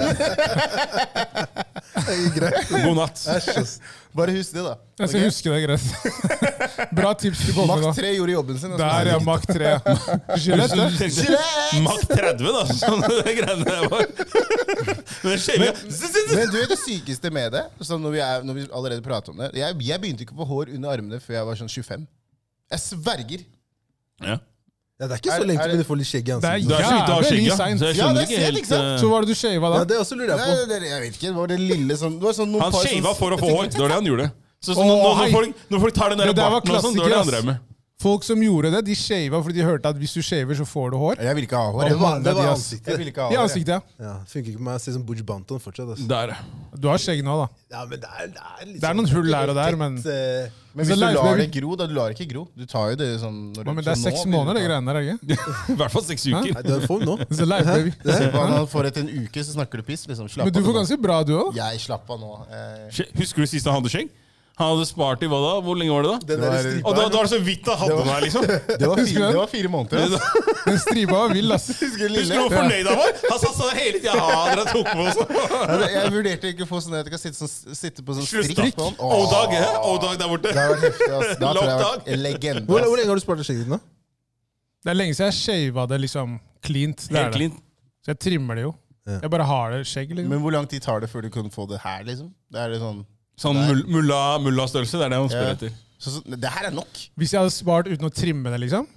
Greit. God natt. Bare husk det, da. Jeg skal huske det, greit. Bra tips til Bomme, da. Makt 3 gjorde jobben sin. Der, ja. Makt 3. Gillette. Makt 30, da. Sånn det greiene der var. Men Men du vet det sykeste med det, så når vi allerede prater om det, jeg begynte ikke å få hår under armene før jeg var sånn 25. Jeg sverger. Ja. Ja, det er ikke så lenge til du får litt skjegg i Det ansiktet. Du er så vidt av jævlig skjegget, seint. så jeg Ja, skjønner det er ikke sent, helt ikke sant? Så var det du shava da? Ja, det også lurer jeg på. Jeg vet ikke, det var det lille som det var sånn noen Han par shava sånn- for å få hår. Det var det han gjorde. Så Åh, hei. når folk tar den der Det der var barten og sånn, det var det han klassiker, drev med. Folk som gjorde det, de shava fordi de hørte at hvis du shaver, så får du hår. Jeg vil ikke ha hår. Og Det var mange av de, ass. ansiktet. Jeg vil ikke ha I hår. ansiktet, ja. Ja, funker ikke på meg. Jeg ser som Buj Banton fortsatt. Altså. Der. Du har skjegg nå, da. Ja, men det er Det er noen hull her og der, men Men Så hvis du Leif lar Baby- det gro, da du lar ikke gro. Du tar jo det sånn når Men det er sånn 6 nå, måneder, det vil du ta. greiene der, ikke? I hvert fall 6 uker. Nei, det er form nå. Så Leif Baby. Se på han får etter en uke, så snakker du piss. Liksom. Slapp Men du av får nå. ganske bra, du òg. Jeg slapp av nå. Husker du sist han hadde skjegg? Han hadde spart i hva da? Hvor lenge var det da? Den Det var- der stripa Og da her. var det så vidt han hadde den her, liksom. Det var Husker du den? 4 måneder. Altså. Den stripa var vill, ass. Husker du Husker du lille? hvor fornøyd han var? Han sa sånn hele tida. Ja, dere tok på oss. Jeg vurderte ikke å få sånn at jeg kan sitte på sånn Slutt, strikk. da. Sånn. O-dag O-dag der borte. Det har vært heftig. Ass. Da tror jeg jeg har Lockdag. vært en legende. Hvor ass. lenge har du spart skjegget ditt nå? Det er lenge siden jeg shava det liksom cleant. Det er Helt det. clean. Så jeg trimmer det jo. Ja. Jeg bare har det skjegg, liksom. Men hvor lang tid tar det før du kan få det her, liksom? Det er det sånn Sånn mulla-størrelse, det er det han spør Ja. etter. så det her er nok. Hvis jeg hadde spart uten å trimme det, liksom,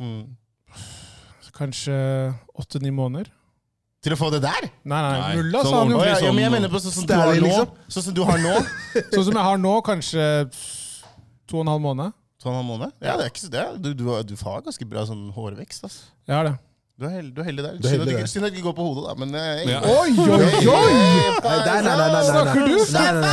så kanskje 8-9 måneder. Til å få det der? Nei, Nei, mulla sånn sa han jo. ordentlig. Ja, men jeg mener på sånn som du har Stanley, nå. liksom. Sånn som du har nå. Sånn som jeg har nå, kanskje 2,5 måneder. 2,5 måneder? Ja, det er ikke så det. Du har ganske bra sånn hårvekst, ass. Jeg har det. Du er heldig der. Du er heldig der. Synd at det ikke går på hodet, da, men Ja. Oi, oi, oi! Nei. Snakker du?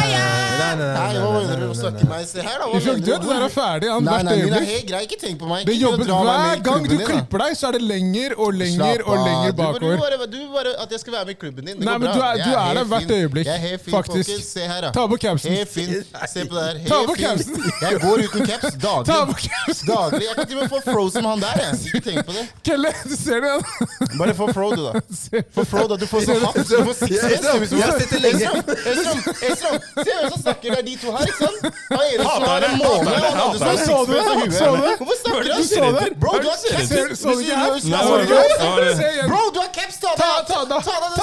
Nei, hva mener du å snakke meg? Se her, da. Hva Ifjok, mener du vet det der er ferdig. Han, Nei, hvert min er øyeblikk. helt grei. Ikke tenk på meg. Det Ikke jobber, dra meg med i hver gang du klubben din, da. klipper deg, så er det lenger og lenger Slapp og av. lenger Du bakover. bare at jeg skal være med i klubben din. Det Nei, går men bra. du er Jeg der helt hvert fin. øyeblikk, Jeg er helt fin, faktisk. folkens. Se her, da. Ta på capsen. Helt fin. Se på det her. Ta Helt på fin. capsen. Jeg går uten caps Ta daglig. på capsen. Daglig. Jeg kan til og med få fro som han der. Jeg. Ikke tenk på det. Kelle, du ser det igjen. Bare få fro, du, da. Se. Få fro, da. Du får sånn hatt. Du får sixpence. Jeg har sett det lenge. Esrom, se hvem som snakker. Det er de to her, ikke sant? Han ene som har en Hater måne, det, og han andre som har hater det. Så du det? sixpence og Så du huet. det? Hvorfor snakker Hva er du? det du ser etter? Bro, Hva er du det har du ser caps. etter? Så du ikke her? Nei, Så du hva ikke er her? det? Se igjen. Bro, du har caps, ta Ta av den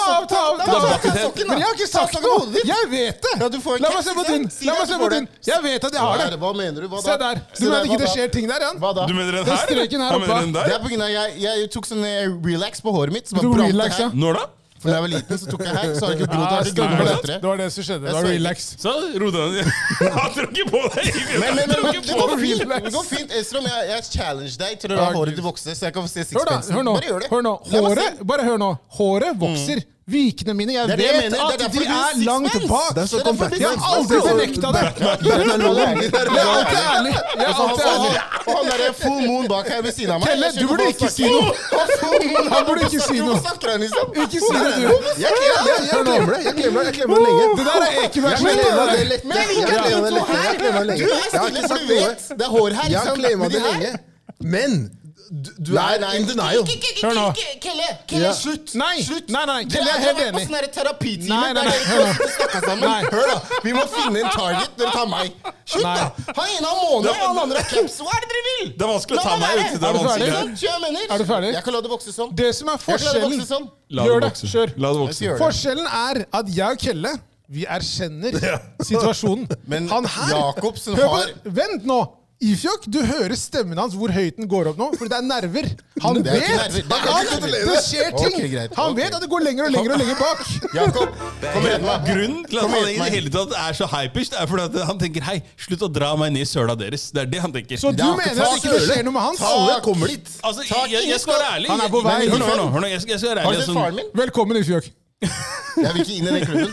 sokken. sokken, Men jeg har ikke sagt noe! Jeg vet det! Ja, du får en La meg caps, se på ikke din. sant? Si La at meg du se får på din. det. Jeg vet at jeg har det. Hva mener du? Hva da? Se der. Du Se mener der, ikke det hva da? skjer ting der igjen? Hva da? Du mener den Den her? streken her Han mener oppe. den Det der? er på grunn av jeg tok sånn relax på håret mitt. Som Du var brant relax, ja. her. Når da? For da jeg var liten, så tok jeg her. Så har det ikke grodd. Ja, Det stemmer gror det. lettere. Det var det som skjedde. Det var Jeg ser relax. Så ro deg ned. Han tror ikke på deg! Men Han tror det ikke på går deg. fint. Det går fint. Esrom, jeg challenge deg til å la håret ditt vokse, så jeg kan få se Hør da, sixpensen. hør nå. Bare gjør det. Hør nå. La meg se. Håret, bare hør nå. Håret vokser. Vikene mine, jeg Det er det jeg vet mener. at Det er de derfor du er har langt sixpence. bak. Det er så Det er derfor kompakt. du Jeg har aldri benekta det. Jeg er alltid ærlig. Jeg er alltid ærlig. Og han der full moon bak her ved siden av meg. Kelle, Jeg skjønner du burde hva ikke han si noe. snakker. Han burde ikke si noe. Hvorfor snakker han liksom? Ikke si det, du. Jeg glemmer det. Jeg glemmer det lenge. Det der er Ekebergsen. Jeg glemmer det lett. Men jeg liker Jeg glemmer det det lenge. Jeg glemmer det Du lenge. er Jeg har stille, ikke for sagt du noe. vet. Det er hår her, Jeg ikke har sant? glemmer Men det de her- lenge. Men du er in denial. Hør nå. Kelle, Ja. slutt. Nei, Slutt. nei, Dere Kelle, jeg er helt har vært på enig. sånn her terapitime. Nei, der nei, dere hør nå. sitter og snakker sammen. Nei. Hør da, vi må finne en target. Dere tar meg. Slutt Nei. da. Han ene har måne, og han andre har caps. Hva er det dere vil? Det er vanskelig å La ta meg meg være. ut. Det er Er du vanskelig ferdig? her. Skjønner du hva jeg mener? Er du ferdig? Jeg kan la det vokse sånn. Det som er Jeg kan la det forskjellen vokse sånn. La Gjør det det. vokse. Kjør. La det Jeg vokse. skal gjøre det. Forskjellen er at jeg og Kelle, vi erkjenner situasjonen. Men Han her Jakobsen Hør på har... det. Vent nå! Ifjok, du hører stemmen hans hvor høyt den går opp nå, for det er nerver. Han Det er ikke vet nerver. Det er at ikke nerver. det skjer ting. Ok, greit. Han Ok. vet at det går lenger og lenger og lenger bak. Jakob, kom igjen meg. Grunnen til at Kom han igjen, i det meg. hele tatt er så hypish, det er fordi at han tenker hei, slutt å dra meg ned i søla deres. Det er det han tenker. Så du Ja, mener ta at ikke det søle. skjer noe med hans? Alle kommer dit. Altså, Takk, jeg skal være ærlig. Han er på vei. Hør nå, hør nå. Jeg skal være Har du ærlig. sett sånn- faren min? Velkommen, Ifjok. Jeg vil ikke inn i den klubben.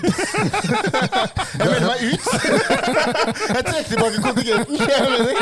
Jeg melder meg ut. Jeg trekker tilbake kontingenten. Jeg mener.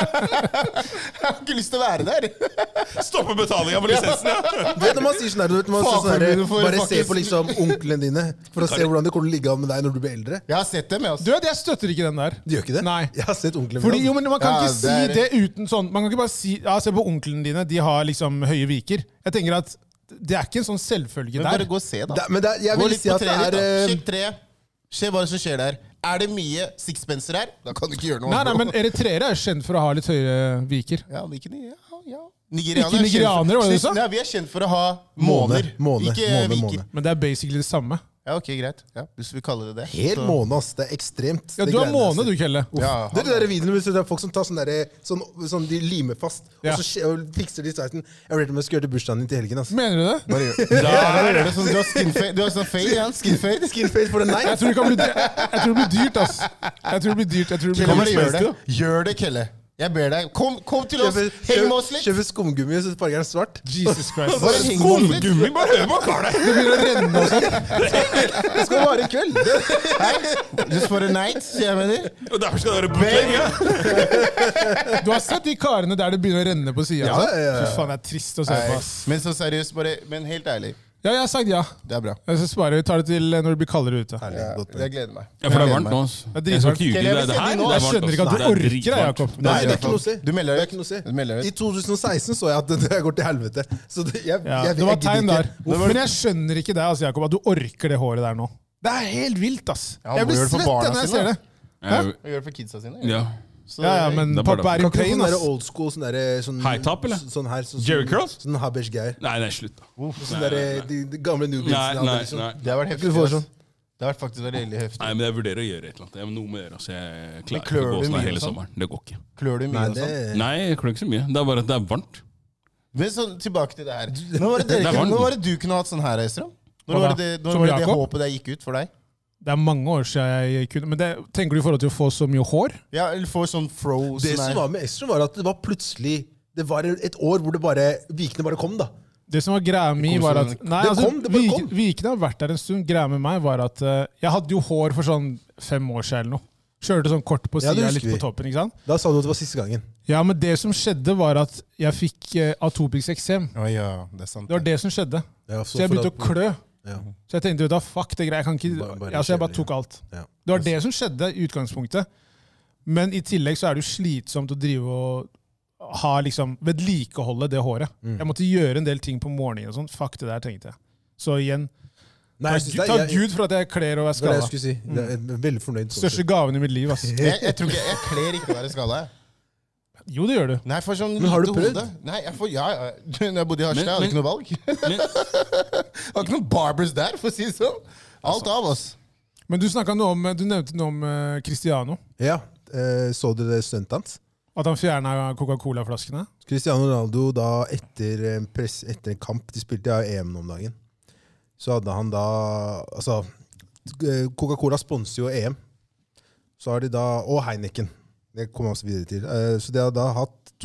Jeg har ikke lyst til å være der. Stoppe betalinga på lisensen, ja. Du vet når man sier sånn her, du vet, man sier sånn her, Fagforbundet for bare se faktisk- på liksom onklene dine, for å se hvordan det kommer til å ligge an med deg når du blir eldre. Jeg har sett dem, jeg. Du vet, jeg støtter ikke den der. De gjør ikke det? Nei. Jeg har sett onklene Fordi, mine. jo, men Man kan Ja, ikke det si er- det uten sånn. Man kan ikke bare si ja, se på onklene dine, de har liksom høye viker. Jeg tenker at det er ikke en sånn selvfølge Men der. bare gå og se, da. Men jeg Gå vil litt si på at det treet, da. er Sjekk treet. Se hva som skjer der. Er det mye sixpenser her? Da kan du ikke gjøre noe. Nei, bro. men eritreere er kjent for å ha litt høye viker. Ja, men ikke ja. Ikke nigerianere, var det du sa? Nei, vi er kjent for å ha måner. Ikke viker. Men det er basically det samme. Ja, ok, greit. Ja, hvis vi kaller det det. helt Så- måne, ass. Det er ekstremt. Ja, det du har greiene måne, der. du, Kjelle. Ja, Det er de der videoene hvis det er folk som tar sånn de limer fast, Ja. og så og fikser de sveisen. Jeg vet ikke om jeg skal gjøre det bursdagen din til helgen. ass. Mener du det? Bare gjør det sånn, du har skinfade. Du har sånn fade, ja. Skinfade. Skinface for the night. Jeg tror det blir dyrt, ass. Jeg tror det blir dyrt. Jeg tror det blir Kelle, bare dyrt. gjør det. Gjør det, Kelle. Jeg ber deg. Kom til oss. Heng med oss litt. Kjøper skumgummi, så farger den svart. Jesus Christ. Bare heng med oss litt. Gummi, bare hør på karen! Det begynner å renne og sånn. Det skal være en kveld. Just for a night, sier jeg med deg. Og derfor skal det være bootleg, ja. Du har sett de karene der det begynner å renne på sida? Ja, ja, ja. Fy faen, det er trist å se på. ass. Men så seriøst, men helt ærlig. Ja, jeg har sagt ja. Det er bra. Jeg skal spare. Vi tar det til når det blir kaldere ute. Herlig, godt. Jeg gleder meg. Ja, for det er varmt nå. Det ass. er Jeg skal dritvarmt. ikke ljuge. Kjell, jeg vil Det si her det nå. er Jeg varmt, skjønner ikke ass. at du Det er orker det, dritvarmt. Jakob. Nei, det er ikke noe å si. Du melder Det er deg ikke noe å si. Du melder deg I 2016 så jeg at det går til helvete. Så Ja, det var tegn der. Men jeg skjønner ikke det, altså, Jakob, at du orker det håret der nå. Det er helt vilt, ass. Ja, Jeg blir må gjøre det for svett barna når jeg sine, ser det. Jeg- Gjør det for kidsa sine. Ja. Så, Ja, men Det er bare pappa er Kan in ikke du pain, få sånn der ass. old school, sånn High top, eller? Sånn her. Jerry curls? Sånn habers greier. Nei, slutt. da. Sånn der, de gamle Nei, newbiesene. nei, Liksom. nei. Det har vært Kan heftig. du få ass. sånn? Det har vært faktisk veldig heftig. Nei, men jeg vurderer å gjøre et eller annet. Jeg har noe med det, altså. Jeg klarer Men ikke klør å gå du sånn mye her og hele sånn? sommeren. Det går ikke. Klør du mye Nei, og sånn? det Nei, jeg klør ikke så mye. Det er bare at det er varmt. Men sånn, tilbake til det her. Når var det du kunne hatt sånn her, Estram? Når Hva var da? det, Som når var det Jakob? håpet der gikk ut for deg? Det er mange år siden jeg kunne. Men det, tenker du i forhold til å få så mye hår? Ja, eller få sånn fro Det som var med Estron, var at det var plutselig Det var et år hvor det bare vikene bare kom, da. Det som var greia mi, var at nei, Det altså, kom, det bare kom. Vikene har vært der en stund. Greia med meg var at jeg hadde jo hår for sånn 5 år siden eller noe. Kjørte sånn kort på Ja, det sida, husker litt på vi. toppen. ikke sant? Da sa du at det var siste gangen. Ja, men det som skjedde, var at jeg fikk atopisk eksem. Å ja, det er sant. Det var det som skjedde. Ja, Så jeg begynte å klø. Ja. Så jeg tenkte, vet du, fuck det greia. Jeg kan ikke, Bare altså, jeg bare kjedelig, tok alt. Ja. Det var det som skjedde i utgangspunktet. Men i tillegg så er det jo slitsomt å drive og ha liksom, vedlikeholde det håret. Mm. Jeg måtte gjøre en del ting på morgenen og sånn. Fuck det der, tenkte jeg. Så igjen, Nei, jeg synes det takk er- Gud for at jeg kler og er det var det jeg skalla. skulle si. Jeg er veldig fornøyd. sånn Største gaven i mitt liv, ass. Jeg tror ikke, jeg kler ikke å være skada, jeg. Jo, det gjør du. Nei, for sånn Men har du lite prøvd? hode. Nei, jeg får, ja. Når jeg bodde i Harstad, Men- hadde jeg ikke noe valg. Men, Jeg hadde ikke noen barbers der, for å si det sånn. Alt av oss. Men du nevnte noe om Cristiano. Ja, Så dere stuntet hans? At han fjerna Coca-Cola-flaskene. Cristiano Ronaldo da etter en kamp, de spilte ja EM nå om dagen, så hadde han da altså, Coca-Cola sponser jo EM. Så har de da, og Heineken. Det kommer vi også videre til. Så de har da hatt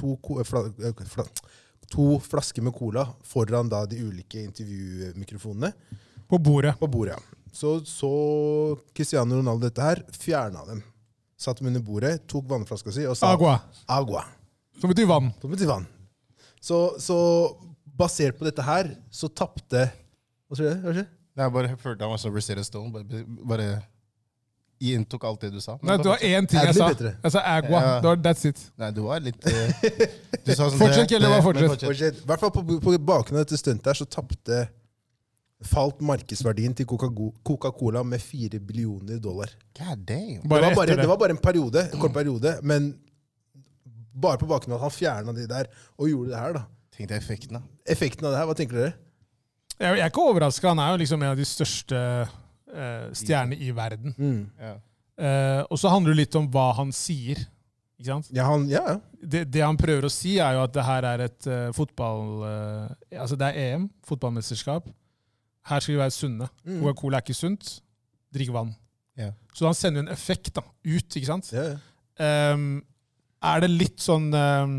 to flasker med cola foran da de ulike intervjumikrofonene På bordet. på bordet. Ja. Så Cristiano Ronaldo dette her, fjerna dem. Satt dem under bordet, tok vannflaska si og sa Agua. Agua. Som betyr vann. Så betyr vann. Så basert på dette her, så tapte Hva tror du? Hva skjer? Jeg bare følte han var som Rosetta Stone. Bare inntok alt det du sa. Nei, det var én ting jeg sa. Adlib heter det. Jeg sa agua. Ja. That's it. Nei, du var litt du sa sånn Fortsett, Kjell, bare men fortsett. I hvert fall på bakgrunn av dette stuntet her, så falt markedsverdien til Coca-Cola med $4 billioner. God damn. Bare etter Det var bare en kort periode, men bare på bakgrunn av at han fjerna de der og gjorde det her, da. Tenkte jeg effekten, da. Effekten av det her, hva tenker dere? Jeg er ikke overraska. Han er jo liksom en av de største stjernene i verden. Ja. Og så handler det litt om hva han sier. Ikke sant? Ja. Det han prøver å si, er jo at det her er et fotball... altså det er EM, fotballmesterskap. Her skal vi være sunne. Coca-Cola er ikke sunt. Drikk vann. Ja. Så han sender jo en effekt da, ut, ikke sant? Ja. Er det litt sånn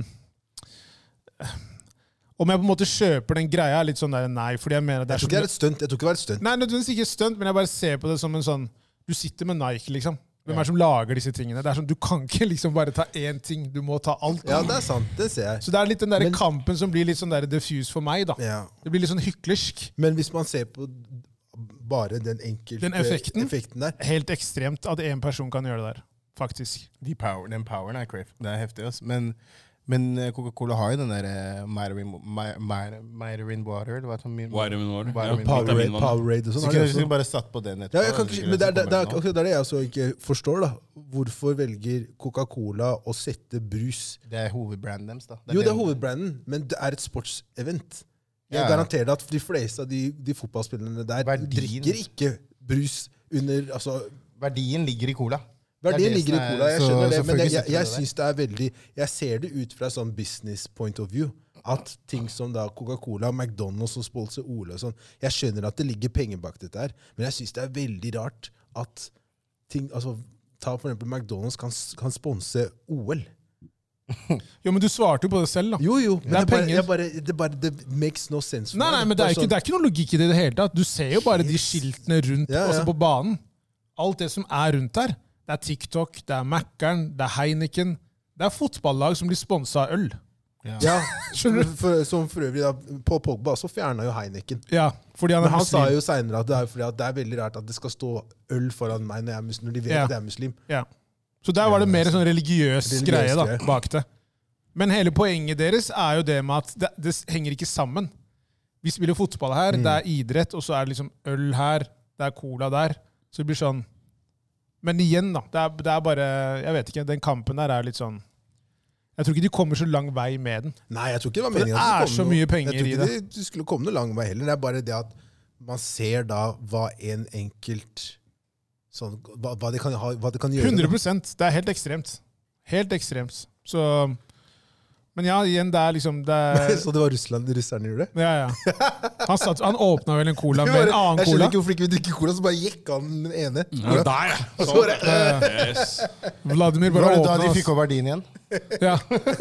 om jeg på en måte kjøper den greia, er litt sånn der nei, fordi jeg mener det Jeg er tror ikke det er et stunt. Jeg tror ikke det var et stunt. Nei, nødvendigvis ikke stunt, men jeg bare ser på det som en sånn du sitter med Nike, liksom. Hvem er det som lager disse tingene? Det er sånn, Du kan ikke liksom bare ta én ting, du må ta alt. Ja, det er sant. Det ser jeg. Så det er litt den der Men- kampen som blir litt sånn der diffuse for meg. da. Ja. Det blir litt sånn hyklersk. Men hvis man ser på bare den enkelte Den effekten? der Helt ekstremt at én person kan gjøre det der, faktisk. Den poweren er crazy. Det er heftig, ass. Men Men Coca-Cola har jo den der Marvin Water, eller hva heter det? Vitamin water. Powerade og sånn. Så kunne du bare satt på den etterpå. Ja, men det er det jeg også ikke forstår, da. Hvorfor velger Coca-Cola å sette brus? Det er hovedbranden deres, da. Jo, det er hovedbranden, men det er et sportsevent. Jeg garanterer at de fleste av de fotballspillerne der drikker ikke brus under, altså... Verdien ligger i cola. Verdien ligger i cola, jeg skjønner det, men jeg synes det er veldig... Jeg ser det ut fra sånn business point of view, at ting som da Coca-Cola, McDonald's og Spolse Ole og sånn, jeg skjønner at det ligger penger bak dette her, men jeg synes det er veldig rart at ting, altså, ta for eksempel McDonald's kan sponse OL. Jo, men du svarte jo på det selv, da. Jo, men det det makes no sense. Nei, men det er ikke noe logikk i det hele tatt. Du ser jo bare de skiltene rundt, altså på banen. Alt det som er rundt her, det er TikTok, det er Mackeren, det er Heineken, det er fotballag som blir sponset av øl. Ja, som for øvrig da, på Pogba så fjernet jo Heineken. Ja, fordi han er Men han muslim. sa jo senere at det er fordi at det er veldig rart at det skal stå øl foran meg når de vet at jeg er muslim. Ja. Så der var det mer en sånn religiøs greie da, bak det. Men hele poenget deres er jo det med at det henger ikke sammen. Vi spiller fotball her, det er idrett, og så er det liksom øl her, det er cola der. Så det blir sånn. Men igjen da, det er bare, jeg vet ikke, den kampen der er litt sånn, jeg tror ikke de kommer så lang vei med den. Nei, jeg tror ikke det var meningen. Det er så mye penger i det. Jeg tror ikke det skulle komme noe lang vei heller. Det er bare det at man ser da hva en enkelt, sånn, hva det kan gjøre. 100%, det er helt ekstremt. Helt ekstremt. Så... Men ja, igjen, det er liksom... Så det var russerne gjorde det? Ja. Han åpnet vel en cola med en annen cola. Jeg skjønner ikke hvorfor ikke vi drikker cola, så bare gikk han den ene. Ja, der, ja. Vladimir bare åpnet. Da de fikk over verdien igjen. Ja.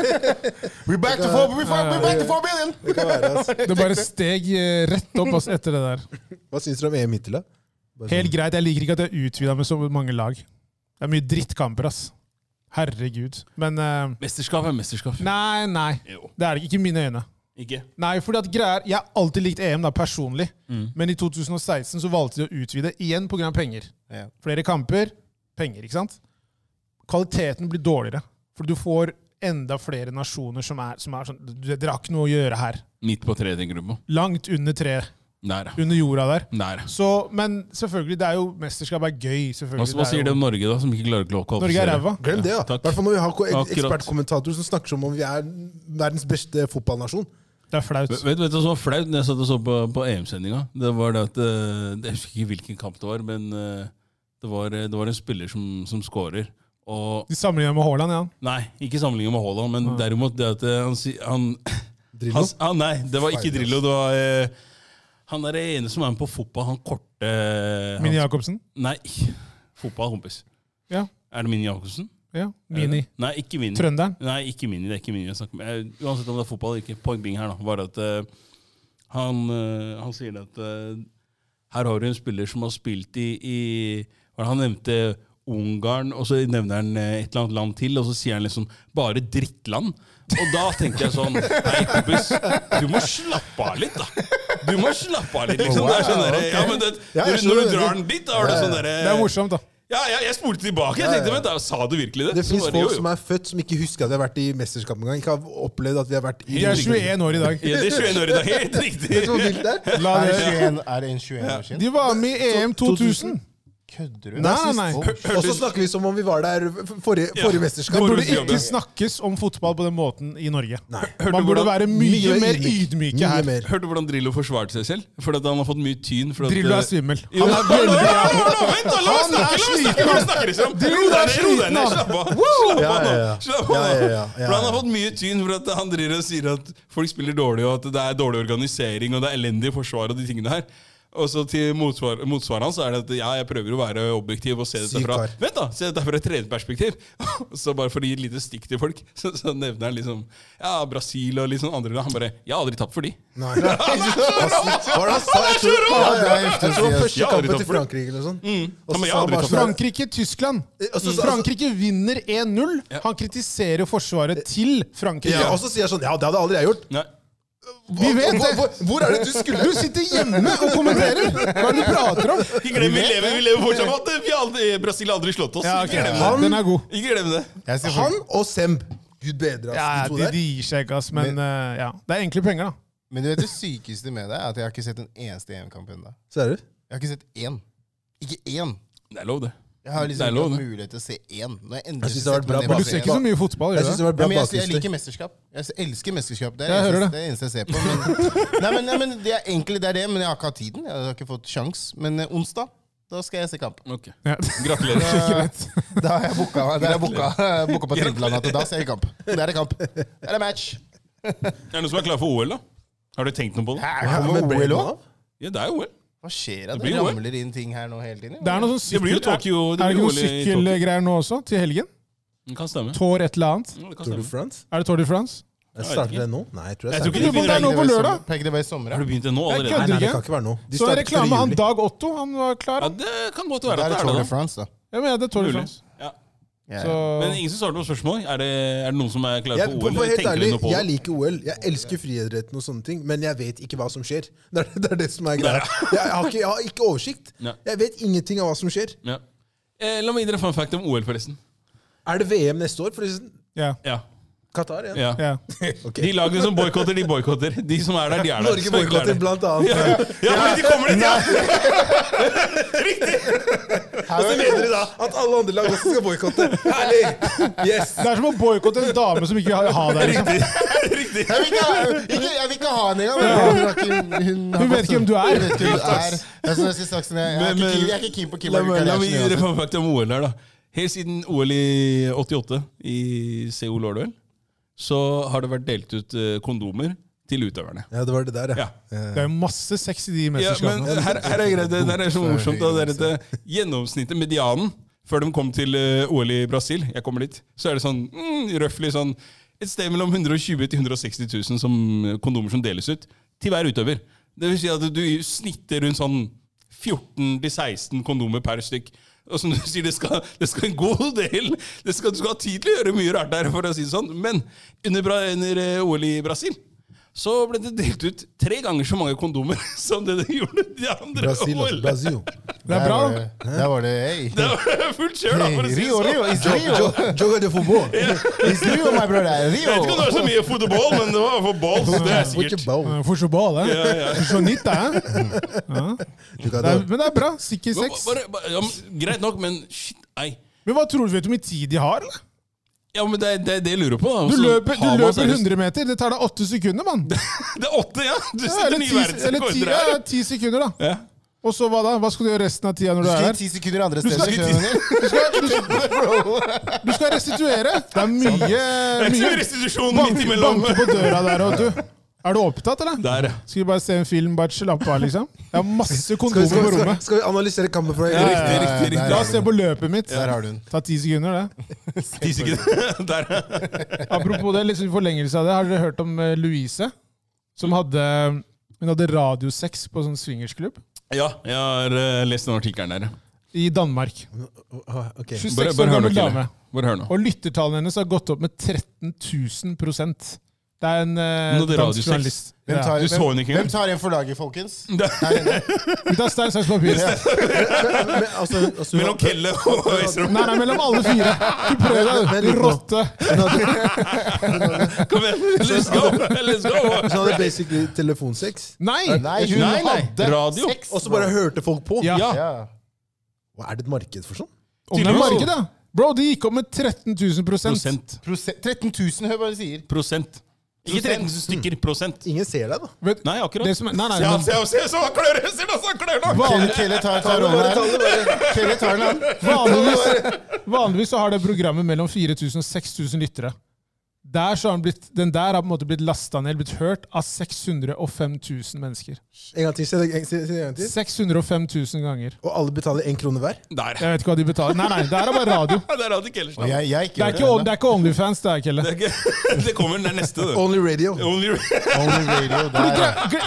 We're back to 4 billion! Det bare steg rett opp etter det der. Hva synes dere om EM hittil da? Helt greit, jeg liker ikke at jeg utvidet med så mange lag. Det er mye drittkamper, ass. Herregud. Men mesterskap er mesterskap. Nei. Jo. Det er det ikke i mine øyne. Ikke? Nei, fordi at greier, jeg har alltid likt EM da, personlig. Men i 2016 så valgte de å utvide igjen på grunn av penger. Ja. Flere kamper, penger, ikke sant? Kvaliteten blir dårligere. For du får enda flere nasjoner som er sånn, dere har ikke noe å gjøre her. Midt på 3, tenker du på? Langt under 3. Nære. Under jorda der. Nære. Så, men selvfølgelig, det er jo mesterskap er gøy. Hva sier det om Norge da, som ikke klarer å kvalifisere? Norge er ræva. Glem det, ja. Takk. Hvertfall når vi har ekspertkommentatorer som snakker som om vi er verdens beste fotballnasjon. Det er flaut. Vet du hva som var flaut når jeg satt og så på EM-sendinga? Det var det at, jeg husker ikke hvilken kamp det var, men det var en spiller som scorer. Og, De sammenligner med Haaland, ja. Nei, ikke sammenlignet med Haaland, men derimot det at Drillo? Nei, det var ikke Drillo, det var... Han er det ene som er med på fotball, han korte... Mini Jakobsen? Nei, fotball, kompis. Ja. Er det Mini Jakobsen? Ja, Mini. Nei, ikke Mini. Trønderen? Nei, ikke Mini, det er ikke Mini jeg snakker med. Uansett om det er fotball, ikke poeng her da, var at han sier at her har du en spiller som har spilt han nevnte Ungarn, og så nevner han et eller annet land til, og så sier han liksom bare drittland. Og da tenkte jeg sånn, hei kompis, du må slappe av litt da. Du må slappe av litt, liksom. Wow, det er sånn der, okay. ja, men når du drar den dit, da har du sånn der... Det er morsomt, da. Ja, jeg spolte tilbake. Jeg tenkte, vent da, sa du virkelig det? Det finnes folk som er født som ikke husker at vi har vært i mesterskap en gang. Ikke har opplevd at vi har vært i... De er 21 år i dag. Ja, det er 21 år i dag, helt riktig. Vet du hvor vilt det er? Er det en 21 år siden? De var med i EM 2000. Kødder du? Nei. Og så snakker vi som om vi var der forrige mesterskap. Det burde ikke snakkes om fotball på den måten i Norge. Nei. Man burde være mye mer ydmyke her. Hørte du hvordan Drillo forsvarte seg selv? Fordi at han har fått mye tyn. Drillo er svimmel. Han er veldig... Vent da, la oss snakke! Drillo er sliten! Slapp av! For han har fått mye tyn for at han driver og sier at folk spiller dårlig, og at det er dårlig organisering, og det er elendig forsvar og de tingene her. Og så til motsvaret hans er det at jeg prøver å være objektiv og se dette fra... Vent da, se dette fra et trenerperspektiv. Så bare for å gi et lite stikk til folk, så nevner han liksom... Ja, Brasil og liksom andre. Han bare, jeg har aldri tapt for de. Nei. Hva var det han sa? Jeg tror første kampen til Frankrike eller sånn. Frankrike-Tyskland. Frankrike vinner 1-0. Han kritiserer forsvaret til Frankrike. Og så sier jeg sånn, ja, det hadde aldri jeg gjort. Nei. Vi vet det! Hvor er det du skulle? Du sitter hjemme og kommenterer! Hva er det du prater om? Ikke glem, vi lever fortsatt med at Brasil aldri slått oss. Ja, okay. Ikke glem det. Den er god. Ikke glem det. Han og Semb Gud bedre, Ja, de to der. de gir seg ikke, ass. Men ja, det er enkle penger, da. Men du vet det sykeste med det, er at jeg har ikke sett en eneste EM-kamp ennå. Seriøst? Jeg har ikke sett én. Ikke én. Det er lov, det. Jeg har Det liksom er lov, ikke det. hatt mulighet til å se én. Når jeg Jeg endelig synes det har vært bra Men du ser ikke så mye fotball, Jeg gjør synes du det det? var bra jeg baklyster. liker mesterskap. Jeg elsker mesterskap. Det Jeg er hører det eneste jeg ser på. Men, nei, men det er egentlig det, men jeg har ikke hatt tiden. Jeg har ikke fått sjans. Men onsdag, da skal jeg se kamp. Ok. Ja. Gratulerer. Greit. Da har jeg booka på Trygdeland at da ser jeg kamp. Da er det kamp. Da er det match. Er det noen som er klar for OL, da? Har du tenkt noe på det? Her kommer OL òg. Ja, det er OL. Hva skjer da? Det Det blir OL. ramler inn ting her nå hele tiden. Det er noe sånn Det blir jo Tokyo. Er det ikke noen OL i Tokyo. sykkelgreier nå også, til helgen? Det kan stemme. Tour et eller annet? Ja, det kan Tour de stemme. France? Er det Tour de France? Jeg starter det nå? Nei, jeg tror Jeg jeg tror ikke Jo, men det er nå på lørdag. Pleier ikke det var i sommer? Har du begynt det nå Jeg allerede? kødder. Nei, det kan ikke være nå. De Så er starter reklame før han juli. Dag Otto, han var klar. Ja, det kan godt Da være er at det det Tour er de det. da. France, da. Ja, men ja, det er Tour de Mulig. France. Ja. Ja. Så, Men ingen som svarte på spørsmål. Er det noen som er klar Jeg, for for OL? å være helt Tenker ærlig, du noe på jeg det? liker OL. Jeg elsker friidretten og sånne ting, men jeg vet ikke hva som skjer. Det er det som er greia. Jeg har ikke oversikt. Ja. Jeg vet ingenting av hva som skjer. Ja. La meg gi dere fun fact om OL, forresten. Er det VM neste år, forresten? ja. Ja. Qatar igjen? ja. ja. Ok. De lagene som boikotter, de boikotter. De som er der, de er der. Norge Så enkelt er boikotter det. blant annet. Ja, fordi de kommer dit, ja! Og så mener de da at alle andre lag også skal boikotte. Herlig! Yes! Det er som å boikotte en dame som ikke har deg. Liksom. Riktig. Jeg vil ikke ha henne engang. Hun vet ikke hvem du er. Hun vet ikke hvem du er. Det er som jeg sier straks, jeg er ikke keen på Kim La meg gi dere Kardashian. fun fact om OL her, da. Helt siden OL i 88, i Seoul, var det vel, så har det vært delt ut kondomer til utøverne. Ja, det var det der, Ja. Det er jo masse sex i de Ja, men mesterskapene. her er greit, det der er så morsomt. Da, det er at gjennomsnittet, medianen, før de kom til OL i Brasil, jeg kommer dit, så er det sånn, røffelig sånn, et sted mellom 120 til 160 000 som kondomer som deles ut, til hver utøver. Det vil si at du snitter rundt sånn 14 til 16 kondomer per stykk. Og som du sier, det skal en god del. Du skal ha tid til å gjøre mye rart der, for å si det sånn. Men under OL i Brasil, så ble det delt ut 3 ganger så mange kondomer som det gjorde de andre Brasil, OL. Brasil. Det er bra, da. Der var det, hey. Det var fullt kjør, da, for å si det Rio, sånn. Rio, it's Rio. Joga de fotball. It's Rio, my brother. Jeg vet ikke om det Rio. var så mye fotball, men det var for balls. Det er sikkert. Football. Fotball, det. Ja, ja. Fotball, Jogador. Men det er bra. Sikker sex. Ja, men greit nok, men shit, nei. Men hva tror du, vet du hvor mye tid de har? Eller? Ja, men det er det jeg lurer på. Da. Du Så løper, har man seriøst- 100 meter. Det tar deg 8 sekunder, mann. Det er 8, ja! Du Ja, setter eller nye 10 verdensrekorder her. 10 sekunder, da. Ja. Og så hva da? Hva skal du gjøre resten av tida når Du du er skal her? 10 sekunder andre Du skal- steder. skjønner du? Du skal restituere. Det er mye, Det er ikke så mye mye restitusjon midt imellom. banke på døra der. Og du. Er du opptatt, eller? Der, ja. Skal vi bare se en film, bare slappe av, liksom? Jeg har masse Skal kondomer på rommet. vi analysere kampen fra Ja, Riktig, ja, riktig, riktig. La oss se på løpet mitt. Der har du den. Ta 10 sekunder, det. 10 sekunder. Der. Apropos det, liksom i forlengelse av det, har dere hørt om Louise? Som hadde radiosex på sånn swingersklubb Ja, jeg har lest den artikkelen der. i Danmark. Ok. 26 Bare år hør nå, gammel Kille. dame. Bare hør nå. Og lyttertallene hennes har gått opp med 13 000%. Det er en Nå, det er dansk radiosex. journalist. Hvem Ja. tar, Du så henne ikke hvem engang? tar en for laget, folkens? Vi tar stein, saks, papir. Men, altså, Mellom Kelle og Øystrøm. Nei, mellom alle 4. Ikke prøv deg, Men du litt nå. rotte. Kom igjen, let's go! Let's go! Så hadde basically telefonsex, Nei! Nei, hun Nei, nei. hadde Radio. sex. og så bare hørte folk på. Ja. Ja. Ja. Hva er det et marked for sånn? Om det er markedet, da. Bro, det gikk opp med 13 000%. Prosent. 13 000, hør hva de sier. Prosent. Ikke 13 stykker. Prosent. Ingen ser deg, da. Vet, Nei, akkurat. det som, nei, nei, Ja, men se så han klør! Se så han klør nå! vanlig, Kelle tar rollen her. Kelle tar den, han. vanligvis så har det programmet mellom 4000 og 6000 lyttere. Der så har den der har på en måte blitt lastet ned, blitt hørt av 605 000 mennesker. En gang til. Se det en gang til. 605 000 ganger. Og alle betaler 1 krone hver. Der. Jeg vet ikke hva de betaler. Nei, det er bare radio. Der hadde Kellers Og navn. jeg Det er ikke OnlyFans, det er Kelle. Det kommer den neste, du. Only radio. Only Only radio, der,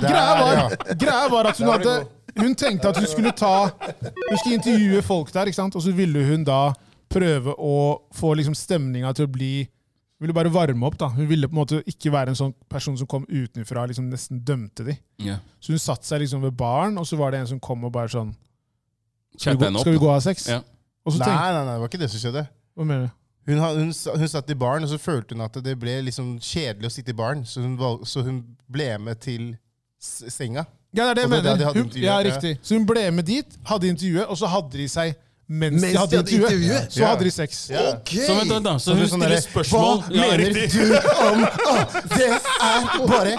ja. Greia var at hun tenkte at hun skulle intervjue folk der, ikke sant? Og så ville hun da prøve å få liksom stemninga til å bli. Hun ville bare varme opp, da. Hun ville på en måte ikke være en sånn person som kom utenfra liksom nesten dømte de. Ja. Så hun satte seg liksom ved baren, og så var det en som kom og bare sånn Chatte henne opp. Skal vi gå og ha sex? Ja. Og så Nei, tenkte nei, det var ikke det som skjedde. Hva mener du? Hun satt I baren, og så følte hun at det ble liksom kjedelig å sitte I baren, så hun ble med til senga. Ja, det er det jeg mener. Intervjuet, ja, riktig. Så hun ble med dit, hadde intervjuet, og så hadde de seg mens de hadde intervjuet. Så hadde de sex. Ja. Okay. Så vent da, så hun sånn stiller spørsmål. Hva mener du om det bare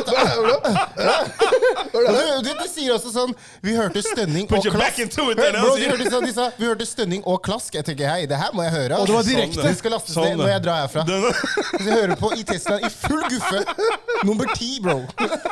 Det sier også sånn, vi hørte stønning og Put your back klask. into it, det Bro, er det han de sa, vi hørte stønning og klask. Jeg tenker, hei, det her må jeg høre. Og det var direkte. Det skal lastes ned når jeg drar herfra. Så jeg hører på I Tesla I full guffe. Nummer 10, bro.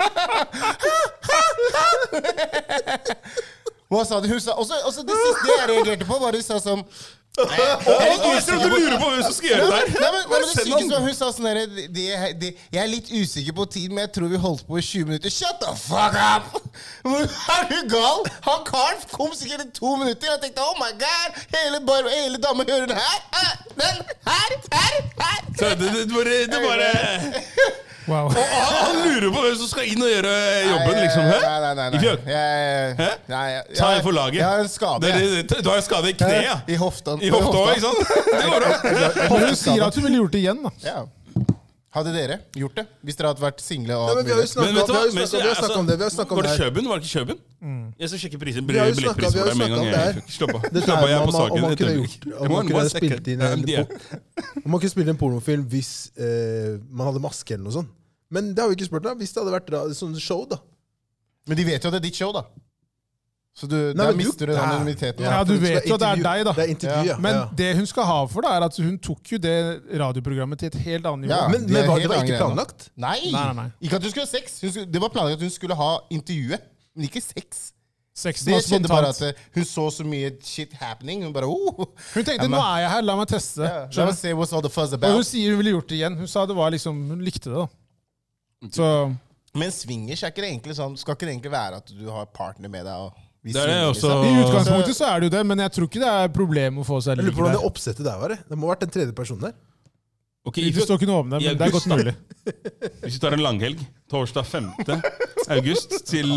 Hva sa det? Hun sa, også det siste jeg reagerte på, var det hun sa som... Jeg tror du lurer på hvem som skal gjøre det der. Nei, men det sykeste var hun sa sånn her, jeg litt usikker på tiden, men jeg tror vi holdt på I 20 minutter. Shut the fuck up! Du gal? Han Karl kom sikkert I 2 minutter, og jeg tenkte, oh my god, hele damen hører den her. Den her. Så det bare... Wow. Han lurer på hvem som skal inn og gjøre jobben, liksom. Hæ? Nei. I fjøk? Ta en for laget. Jeg har en skade. Du har en skade I kneet, ja. I hoften. I hofta også, ikke sant? Det går bra. Men hun sier at hun ville gjort det igjen, da. Ja. Hadde dere gjort det? Hvis dere hadde vært single og... Ja, men vi har jo Men vet du hva? snakket om det. Vi har snakket om Var det det her. Kjøben? Var det ikke Kjøben? Jeg skal sjekke prisen. Vi har jo Billettprisen snakket for deg med en om det gang. her. Slapp av. Dette Slapp av, er jeg er på om saken. man Et kunne øyeblikk. gjort, om man kunne spilt inn om man kunne spille en pornofilm hvis man hadde maske eller noe sånt. Men det har vi ikke spurt da. Hvis det hadde vært sånn show da. Men de vet jo at det er ditt show, da. Så der men mister du den anonymiteten. Ja, du vet jo at det er deg, da. Det er intervju, ja. Men det hun skal ha for det, er at hun tok jo det radioprogrammet til et helt annet nivå. Ja. Men Det er det helt var annen ikke greie, planlagt? Nei. Nei. Ikke at hun skulle ha sex. Det var planlagt at hun skulle ha intervjuet, men ikke sex. Sexen Det var skjedde bare spontant. at hun så mye shit happening. Hun bare, Hun tenkte nå er jeg her, la meg teste. La Skjønner meg se what's all the fuzz du? Og hun about. sier hun ville gjort det igjen. Hun sa det var liksom, hun likte det, da. Så Men swingers er ikke det egentlig sånn, skal ikke det egentlig være at du har partner med deg? Og vi Det er det swinger, også. liksom? i utgangspunktet så er det jo det, men jeg tror ikke det er problem å få seg Jeg lurer på hvordan det like der. oppsettet der var. Det må ha vært en tredje person der. Ok, Det står ikke noe om det, men det er godt mulig. Hvis vi tar en langhelg, torsdag 5. august til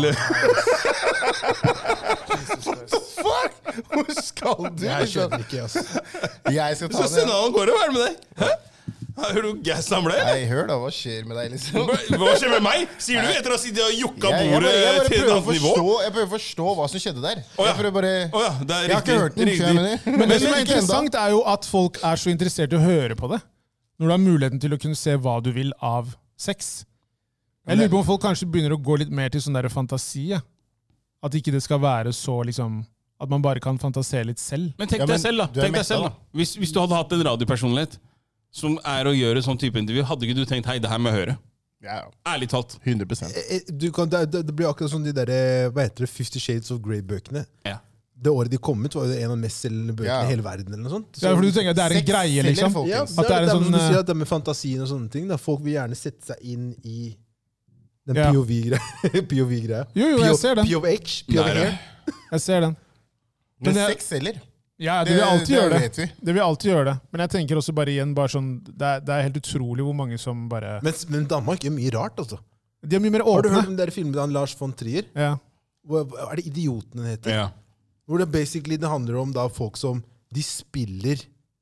Fuck! Hvor skal du? Jeg liksom? skjønner ikke, altså. Jeg skal Så ta send det. han av gårde, hva er det med deg? Hæ? Hører du gassen han ble? Nei, hør da, hva skjer med deg, liksom? Hva skjer med meg? Sier du etter å ha sittet og jukka Jeg bordet bare til et prøver å annet nivå? prøver å forstå hva som skjedde der. Å, ja. Jeg prøver bare... Å ja, det er Jeg har ikke hørt den, riktig. tror jeg, mener. Men det som er ikke enda. interessant, er jo at folk er så interessert i å høre på det. Når du har muligheten til å kunne se hva du vil av sex. Jeg lurer på om folk kanskje begynner å gå litt mer til sånn der fantasi. Ja. At ikke det skal være så liksom at man bare kan fantasere litt selv. Men tenk Ja, men deg selv, du da. er Tenk deg selv, da. Hvis du hadde hatt en radiopersonlighet som er å gjøre sånn type intervju, hadde ikke du tenkt hei, det her må jeg høre? Ja, Ærlig talt. 100%. Det blir akkurat som de der, hva heter det, 50 Shades of Grey-bøkene. Ja. Det året de kom ut, var jo det en av de mest selgende bøkene Ja. i hele verden. Eller noe sånt. Ja, for du tenker at det er en Sex greie, selger liksom? folk. Ja, folkens. At det er en som sånn, du sier, at det med fantasien og sånne ting. Da. Folk vil gjerne sette seg inn i den Ja. POV-greia. Jo, jeg ser den. POH. Nei, POV. Jeg ser den. Men Men jeg- sex selger. Ja, det vil alltid gjøre det. vet vi. Det vil alltid gjøre det. Men jeg tenker også bare igjen, bare sånn, det er helt utrolig hvor mange som bare... Men Danmark gjør mye rart, altså. De er mye mer Har du hørt åpne. om den der filmen av Lars von Trier? Ja. Hva er det Idioten den heter? Ja. Hvor det handler om da folk som de spiller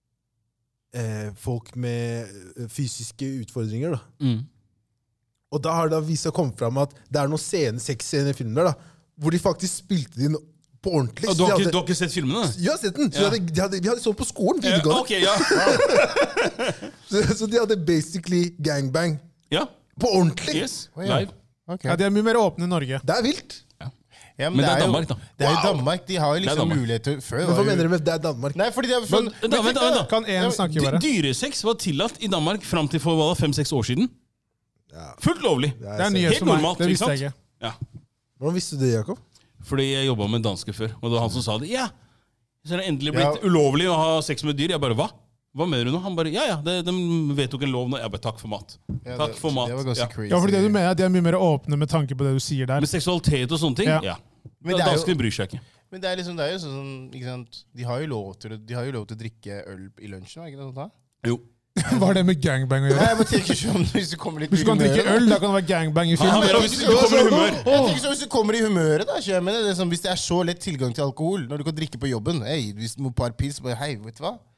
folk med fysiske utfordringer. Da. Mm. Og da har det vist seg å komme fram at det er noen sexscener i filmen der, da, hvor de faktisk spilte det inn på ordentlig. Og Så du de har ikke sett filmene? Jeg har sett den. Så Ja. vi hadde sånn på skolen. Ja, videregående. ok, ja. Så de hadde basically gangbang Ja, på ordentlig. yes, Å, ja. live. Ok. Ja, de er mye mer åpne i Norge. Det er vilt. Ja, Men det er jo- Danmark, da. Det er jo Wow. Danmark. De har jo Det er liksom Danmark. mulighet til før. Men var hva jo- mener du med det er Danmark? Nei, fordi det er Men, vent da. Kan én snakke bare? Dyresex var tillatt i Danmark fram til for 5-6 år siden. Ja. Fullt lovlig. Det er nyhet Helt for meg. normalt, Det ikke visste jeg sant? ikke. Ja. Hvordan visste du det, Jakob? Fordi jeg jobba med danske før, og det var han som sa det. Ja, så er det endelig blitt Ja. ulovlig å ha sex med dyr. Jeg bare, hva? Hva mener du nå? Han bare, ja, de vedtok en lov nå. Jeg bare, takk for mat. Ja, Takk for mat. Det var ganske Ja. crazy. Ja, fordi det du mener er at de er mye mer åpne med tanke på det du sier der. Med seksualitet og sånne ting? Ja. Ja. Men det er jo- Danskene bryr seg ikke. Men det er liksom, det er jo sånn, ikke sant? De har jo lov til å drikke øl i lunsjen, er ikke det sånn da? Jo. Hva har det med gangbang å Nei, gjøre? jeg bare tenker sånn, hvis du kommer litt Hvis du kan drikke øl, da kan det være gangbang i Han film. mener hvis du kommer i humør. Jeg tenker sånn, hvis du kommer i humøret da, skjønner jeg, men det er sånn, hvis det er så lett tilgang til alkohol, når du kan drikke på jobben, hei, hvis du må par pils, bare, hei, vet du hva?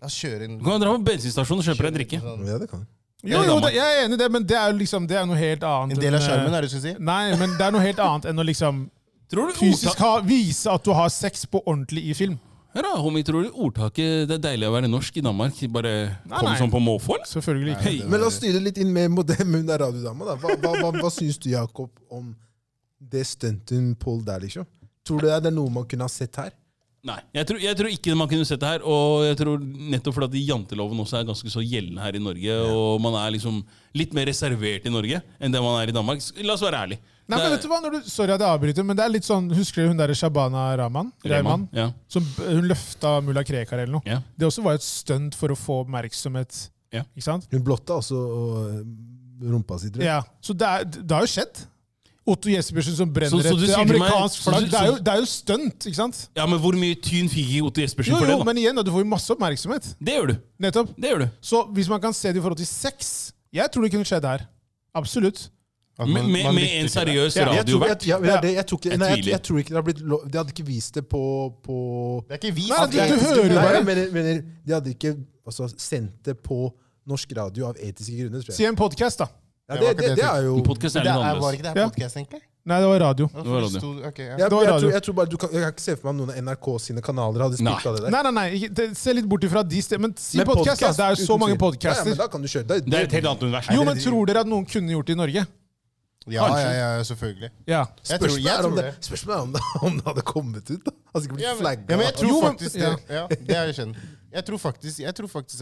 Kjøre inn. Du kan dra på bensinstasjonen og kjøpe deg en drikke. Ja, det kan. Jo, jeg er enig i det, men det er jo liksom, det er noe helt annet. En del av skjermen, er det du skal si? Nei, men det er noe helt annet enn å liksom Tror du fysisk vise at du har sex på ordentlig i film. Ja da, homie, tror du ordtaket det er deilig å være norsk i Danmark bare kom nei. sånn på måfå? Selvfølgelig ikke. Men la oss styre litt inn med det med hun der radiodama. Hva syns du, Jakob, om det stunten Paul der, liksom? Tror du det er noe man kunne ha sett her? Nei, jeg tror ikke man kunne sett det her. Og jeg tror nettopp fordi janteloven også er ganske så gjeldende her i Norge, og man er liksom litt mer reservert i Norge enn det man er i Danmark. La oss være ærlig. Nei, men vet du hva? Sorry at jeg avbryter, men det er litt sånn, husker du hun der Shabana Rehman? Ja. Hun løfta Mulla Krekar eller noe. Ja. Det også var et stunt for å få oppmerksomhet. Ja. Ikke sant? Hun blotta også rumpa si, tror jeg. Ja, så det har jo skjedd. Otto Jespersen som brenner Så du et sier til meg- amerikansk flagg. Det er jo stunt, ikke sant? Ja, men hvor mye tyn fikk Otto Jespersen Jo, for det, da? men igjen, du får jo masse oppmerksomhet. Det gjør du. Nettopp. Det gjør du. Så hvis man kan se det i forhold til sex, jeg tror det kunne skjedd her. Absolutt. Med en seriøs Ja, radiovert. Jeg tror ikke det har blitt de hadde ikke vist det på Det er ikke vist. Nei, det er- du hører jo Nei, bare. jeg mener, de hadde ikke sendt det på norsk radio av etiske grunner, tror jeg. Si en podcast da. Ja, det er jo Podcast er Det litt var annerledes. ikke det her Ja. podcast, egentlig? Nei, det var radio. var radio. Okay, ja. jeg, var radio. jeg tror bare jeg kan ikke se for meg at noen av NRK sine kanaler hadde spilt av det der. Nei, se litt bort ifra de stedene. Men si Men podcast, da. Det er jo så uten mange tvil. Ja, podcaster. men da kan du kjøre det. Det er et helt annet univers. Jo, men tror dere at noen kunne gjort det i Norge? Ja, selvfølgelig. Ja. Jeg tror det. Spørsmålet er om det hadde kommet ut. Da. Altså ikke blitt Ja, flagget. men jeg tror Jo, men- faktisk det. Ja, det har jeg skjønt. Jeg tror faktisk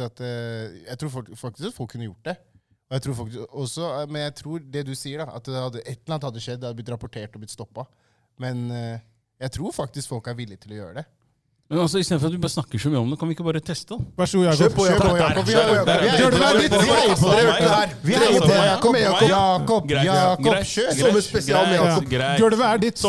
at folk kunne gjort det. Og jeg tror faktisk også, men jeg tror det du sier, da, at et eller annet hadde skjedd, det hadde blitt rapportert og blitt stoppa. Men jeg tror faktisk folk er villige til å gjøre det. Men altså, i stedet for at vi bare snakker så mye om det, kan vi ikke bare teste det? Vær så god, Kjør på, Jakob. Jakob. Vi heier på deg, Kom igjen, Jakob. Jakob, kjør! Sommerspesial med Jakob. Gulvet er ditt.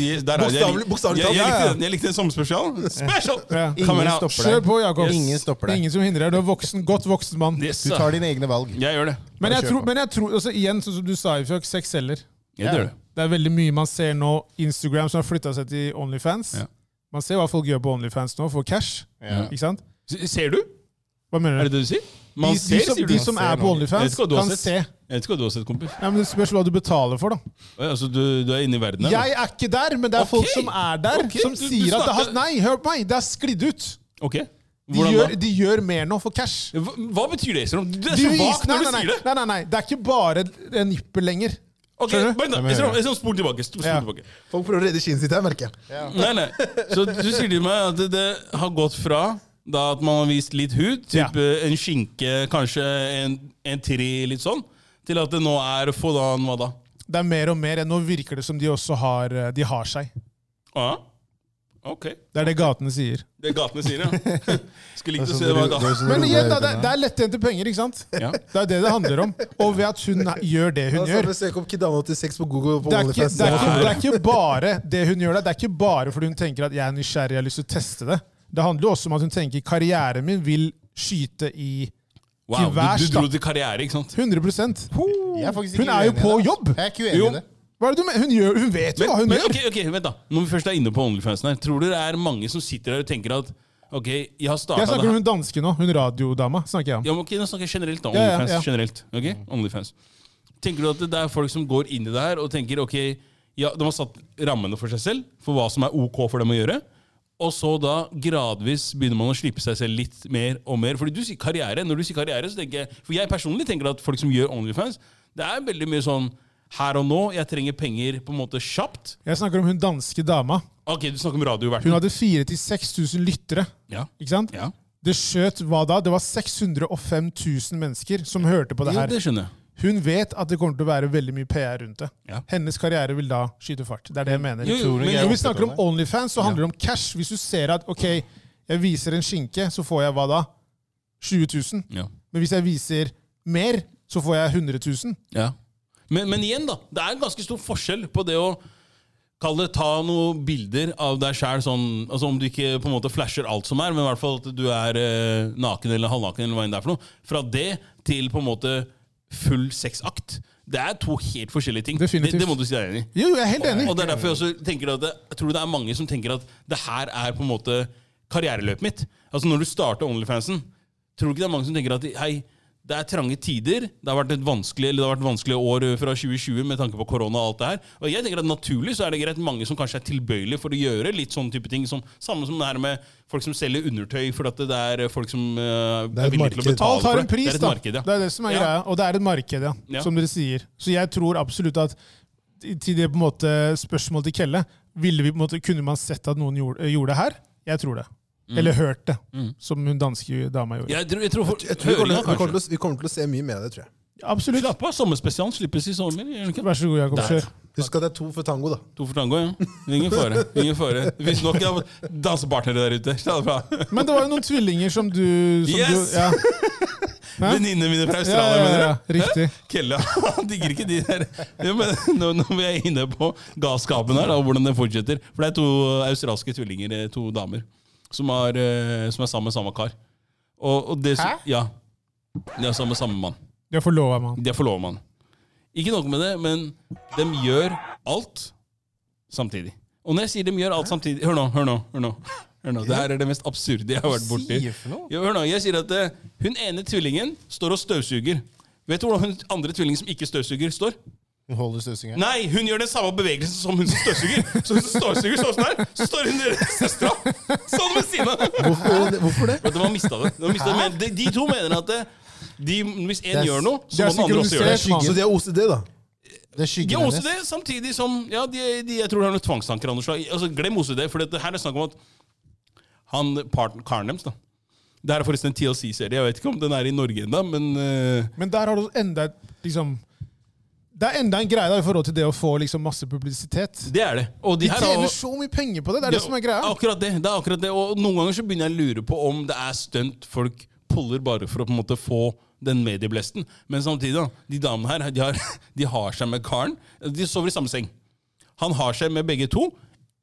Bokstavelig talt. Jeg likte en sommerspesial. Special! Ja. Ingen stopper Kjør deg. på, Jakob. Ingen stopper deg. Ingen som hindrer deg. Du er voksen, godt voksen mann. Yes, Du tar dine egne valg. Jeg gjør det. Men jeg kjør tror altså, igjen, sånn som du sa, Ifjok, sex selger. Jeg gjør det. Det er veldig mye man ser nå. Instagram som har flyttet seg til OnlyFans. Ja. Man ser hva folk gjør på OnlyFans nå, for cash. Ja. Ikke sant? Ser du? Hva mener Er du? det det du sier? Man De ser, som, sier du? de som Man ser er på nå. Jeg OnlyFans, vet ikke hva du har kan sett. se. Jeg vet ikke hva du har sett, kompis. Ja, men det spørs hva du betaler for, da. Altså, du er inne i verden her. Jeg er ikke der, men det er Ok. folk som er der, Ok, som du sier at det har snakker- Nei, hør på meg! Det har sklidd ut. Ok. De Hvordan gjør, da? de gjør mer nå for cash. Hva betyr det? Esrom? Du er De så viser, vag når du sier det. nei. Det er ikke bare en nippel lenger. Ok, Skjønner du? bare da. Esrom, spol tilbake. Spol Ja. tilbake. Folk prøver å redde skinnet sitt her, merker jeg. Nei. Så du sier til meg at det har gått fra da at man har vist litt hud, type en skinke, kanskje en tre, litt sånn, til at det nå er fodan hva da? Det er mer og mer. Nå virker det som de også har seg. Ja. Ok. Det er det gatene sier. Det gatene sier, ja. Skulle likt å se hva gatene Men igjen, da, det er lettjente penger, ikke sant? Ja. Det er det handler om. Og ved at hun gjør det hun gjør. Søk opp Kidano86 på Google på Det er, ikke, OnlyFans. det er ikke bare det hun gjør. Det er ikke bare fordi hun tenker at jeg er nysgjerrig og har lyst til å teste det. Det handler jo også om at hun tenker karrieren min vil skyte i Wow, til værs. du dro til karriere, ikke sant? 100 Jeg er faktisk ikke Hun er jo uenig i på det. jobb. Jeg er ikke uenig Jo. i det. Hva er det du mener? Hun vet jo hva hun Men gjør. ok, vent da. Når vi først er inne på OnlyFansen her, tror du det er mange som sitter der og tenker at ok, jeg har startet Jeg snakker det om her. hun danske nå. Hun radiodama snakker jeg om. Ja, men ok, nå snakker jeg generelt da, Ja, OnlyFans ja. generelt. Ok, OnlyFans. Tenker du at det er folk som går inn i det her og tenker ok, ja, de har satt rammene for seg selv, for hva som er ok for dem å gjøre, og så da gradvis begynner man å slippe seg selv litt mer og mer. Fordi du sier karriere. Når du sier karriere, så tenker jeg, for jeg personlig tenker at folk som gjør OnlyFans, det er veldig mye sånn her og nå, jeg trenger penger på en måte kjapt. Jeg snakker om hun danske dama. Ok, du snakker om radioverten. Hun hadde 4000-6000 lyttere. Ja, Ikke sant? ja. Det skjøt hva da? Det var 605 000 mennesker som hørte på det Jo, her. det skjønner jeg. Hun vet at det kommer til å være veldig mye PR rundt det. Ja. Hennes karriere vil da skyte fart. Det er det jeg mener. Jo, men Når vi snakker om OnlyFans, så handler det om cash. Hvis du ser at ok, jeg viser en skinke, så får jeg hva da? 20 000. Ja. Men hvis jeg viser mer, så får jeg 100 000. Ja. Men igjen, da. Det er en ganske stor forskjell på det å ta noen bilder av deg sjæl, sånn, altså om du ikke på en måte flasher alt som er, men i hvert fall at du er naken eller halvnaken, eller hva enn det er for noe. Fra det til på en måte full sexakt. Det er to helt forskjellige ting. Definitivt. Det må du si deg enig i. Jo, jeg er helt enig. Og det er derfor jeg også tenker at jeg tror det er mange som tenker at det her er på en måte karriereløpet mitt. Altså Når du starter OnlyFansen, tror du ikke det mange som tenker at hei, det trange tider, det har vært et vanskelig år fra 2020 med tanke på korona og alt det her. Og jeg tenker at naturlig så det greit mange som kanskje tilbøyelige for å gjøre litt sånne type ting, samme som det her med folk som selger undertøy, for at det folk som villige til å betale alt har en for pris, det. Da. Marked, ja. Det det som greia, og det et marked, som dere sier. Så jeg tror absolutt at til det på en måte spørsmål til Kelle, kunne man sett at noen gjorde det her? Jeg tror det. Eller hørt det, som hun danske dama gjorde. Jeg tror vi kommer til å se mye med det, tror jeg. Absolutt. Slapp av, sommerspesialen slippes i sommer. Vær så god, Jakob, kjør. Husk at det 2 for tango, da. 2 for tango, ja. Ingen fare. Det finnes nok dansepartnere der ute. Men det var jo noen tvillinger som du... Yes! Venninnene mine fra Australia, mener du? Riktig. Kelle, han digger ikke de der. Ja, men nå vi inne på galskapen her, og hvordan det fortsetter. For det 2 australske tvillinger, 2 damer, som er sammen med samme kar. Og det, ja, de er sammen med samme mann. De er forlovet, mann. Ikke nok med det, men de gjør alt samtidig. Og når jeg sier de gjør alt samtidig... Hør nå. Det her det mest absurde jeg har vært borti. Hør nå, jeg sier at hun ene tvillingen står og støvsuger. Vet du hvordan hun andre tvillingen som ikke støvsuger står? Hun holder støvsugeren? Nei, hun gjør den samme bevegelsen som hun som støvsuger. Så hun som støvsuger sånn her, så står hun deres søstra sånn ved siden av. Hvorfor det? De har mistet det. De 2 mener at hvis en gjør noe, så må den andre også gjøre det. Så de har OCD, da? De har OCD, samtidig som jeg tror de har noen tvangstanker. Altså, glem OCD, for det her snakk om at karen deres, da. Det her forresten en TLC-serie. Jeg vet ikke om den i Norge enda, men der har du enda liksom... Det enda en greie da, i forhold til det å få liksom, masse publisitet. Det det. Og de tjener så mye penger på det. Det det som greia. Det er akkurat det. Og noen ganger så begynner jeg å lure på om det stunt folk puller bare for å på en måte få den medieblesten. Men samtidig, da, de damene her, de har seg med karen. De sover i samme seng. Han har seg med begge 2.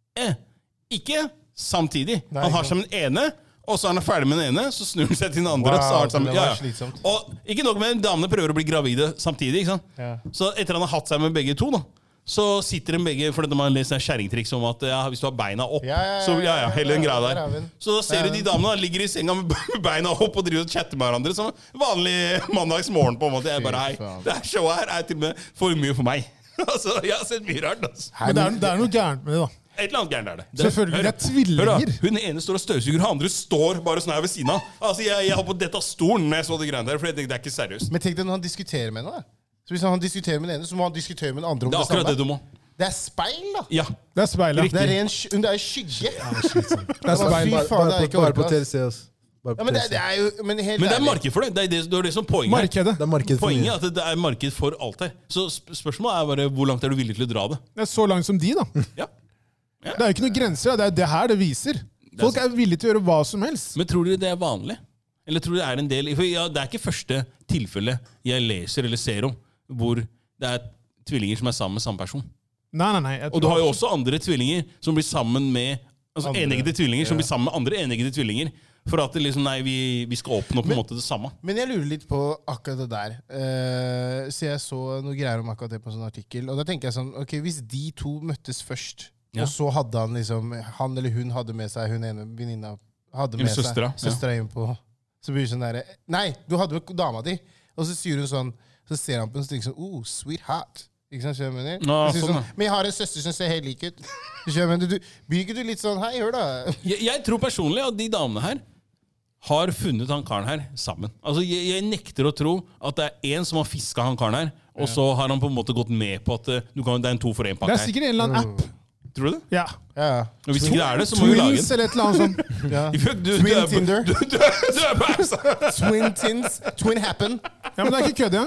Ikke samtidig. Han har seg med den ene, og så er han ferdig med den ene, så snur han seg til den andre. Wow, og så har han sammen. Ja. Og ikke nok med damene prøver å bli gravide samtidig. Ikke sant? Ja. Så etter han har hatt seg med begge 2, da, så sitter de begge, for de har lest en skjæringtriks om at hvis du har beina opp, så hele den greia der. Så da ser du de damene da, ligger i senga med beina opp og driver og chatter med hverandre som vanlig mandagsmorgen på en måte. Jeg bare, det showet her til og med for mye for meg. Altså, jeg har sett mye rart. Altså. Men det noe gærent med det, da. Et eller annet gærent det. Selvfølgelig, det tvillinger. Hun ene står og støvsuger, han andre står bare sånn her ved siden av. Altså, jeg holdt på dette av stolen når jeg så det greiene der, for det ikke seriøst. Men tenk deg når han diskuterer med henne, da. Så hvis han diskuterer med den ene, så må han diskutere med den andre om det samme. Det akkurat det du må. Det speil, da. Ja. Det speil, ja. Det skygge. Det speil. Bare på TLC, altså. Ja, men det marked for det. Det det som poenget. Markedet. Poenget at det marked for alt her. Så spørsmålet bare hvor langt du villig til å dra det. Det så langt som de, da. Ja. Det jo ikke noen grenser. Det det her det viser. Folk villige til å gjøre hva som helst. Men tror dere det vanlig? Eller tror dere det en del? For det ikke første tilfelle jeg leser eller ser om hvor det tvillinger som sammen med samme person. Nei. Og du har jo også andre tvillinger som blir sammen med eneggede tvillinger som blir sammen med andre eneggede tvillinger. For at det liksom, vi skal oppnå på en måte det samme. Men jeg lurer litt på akkurat det der. Så jeg så noe greier om akkurat det på en sånn artikkel. Og da tenker jeg sånn, ok, hvis de 2 møttes først, og så hadde han liksom, han eller hun hadde med seg, hun ene venninna hadde med seg søstera inn på, så blir det sånn der, nei, du hadde med dama di, og så sier hun sånn, så ser han på en og tenker sånn, sweetheart. Ikke sant, skjønner du? Sånn, men jeg har en søster som ser helt lik ut. Blir ikke du litt sånn, hei, hør da. Jeg tror personlig at de damene her har funnet han karen her sammen. Altså, jeg nekter å tro at det en som har fisket han karen her, og så har han på en måte gått med på at det en 2-for-1-pakke her. Det sikkert en eller annen app. Tror du det? Ja. Og hvis ikke det det, så må vi lage Twins eller et eller annet sånt. Twin Tinder. Du på apsa. Twin Tins. Twin Happen. Ja, men det ikke kødd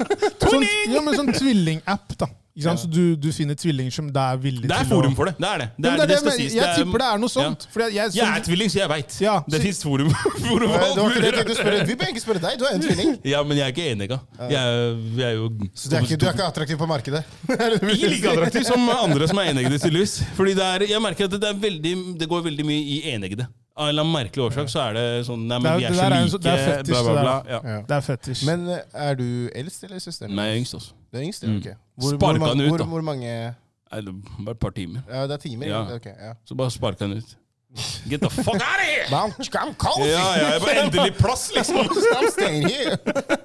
engang. Sånn tvilling-app, da. Ikke sant? Så du finner tvillinger som det villig til å... Det forum for det. Det skal sies. Jeg tipper det noe sånt. Jeg tvilling, så jeg vet. Ja. Det finnes forum. Det var ikke det jeg tenkte å spørre. Vi bør ikke spørre deg. Du en tvilling. Ja, men jeg ikke enig. Jeg jo... Så du ikke attraktiv på markedet? Ikke like attraktiv som andre som enegde, tydeligvis. Fordi jeg merker at det går veldig mye i enegde. Av en eller annen merkelig årsak så det sånn, nei, men vi så like, det fetisj, bla, bla, bla. Ja. Det fetisj. Men du eldst eller søster? Nei, jeg er yngst også. Du er yngst, ok. Sparket han ut, da. Hvor mange? Nei, bare et par timer. Ja, det timer? Ja. Okay, ja. Så bare sparket han ut. Get the fuck out of here! I'm cozy. Ja, jeg bare endelig plass, liksom. I'm staying here.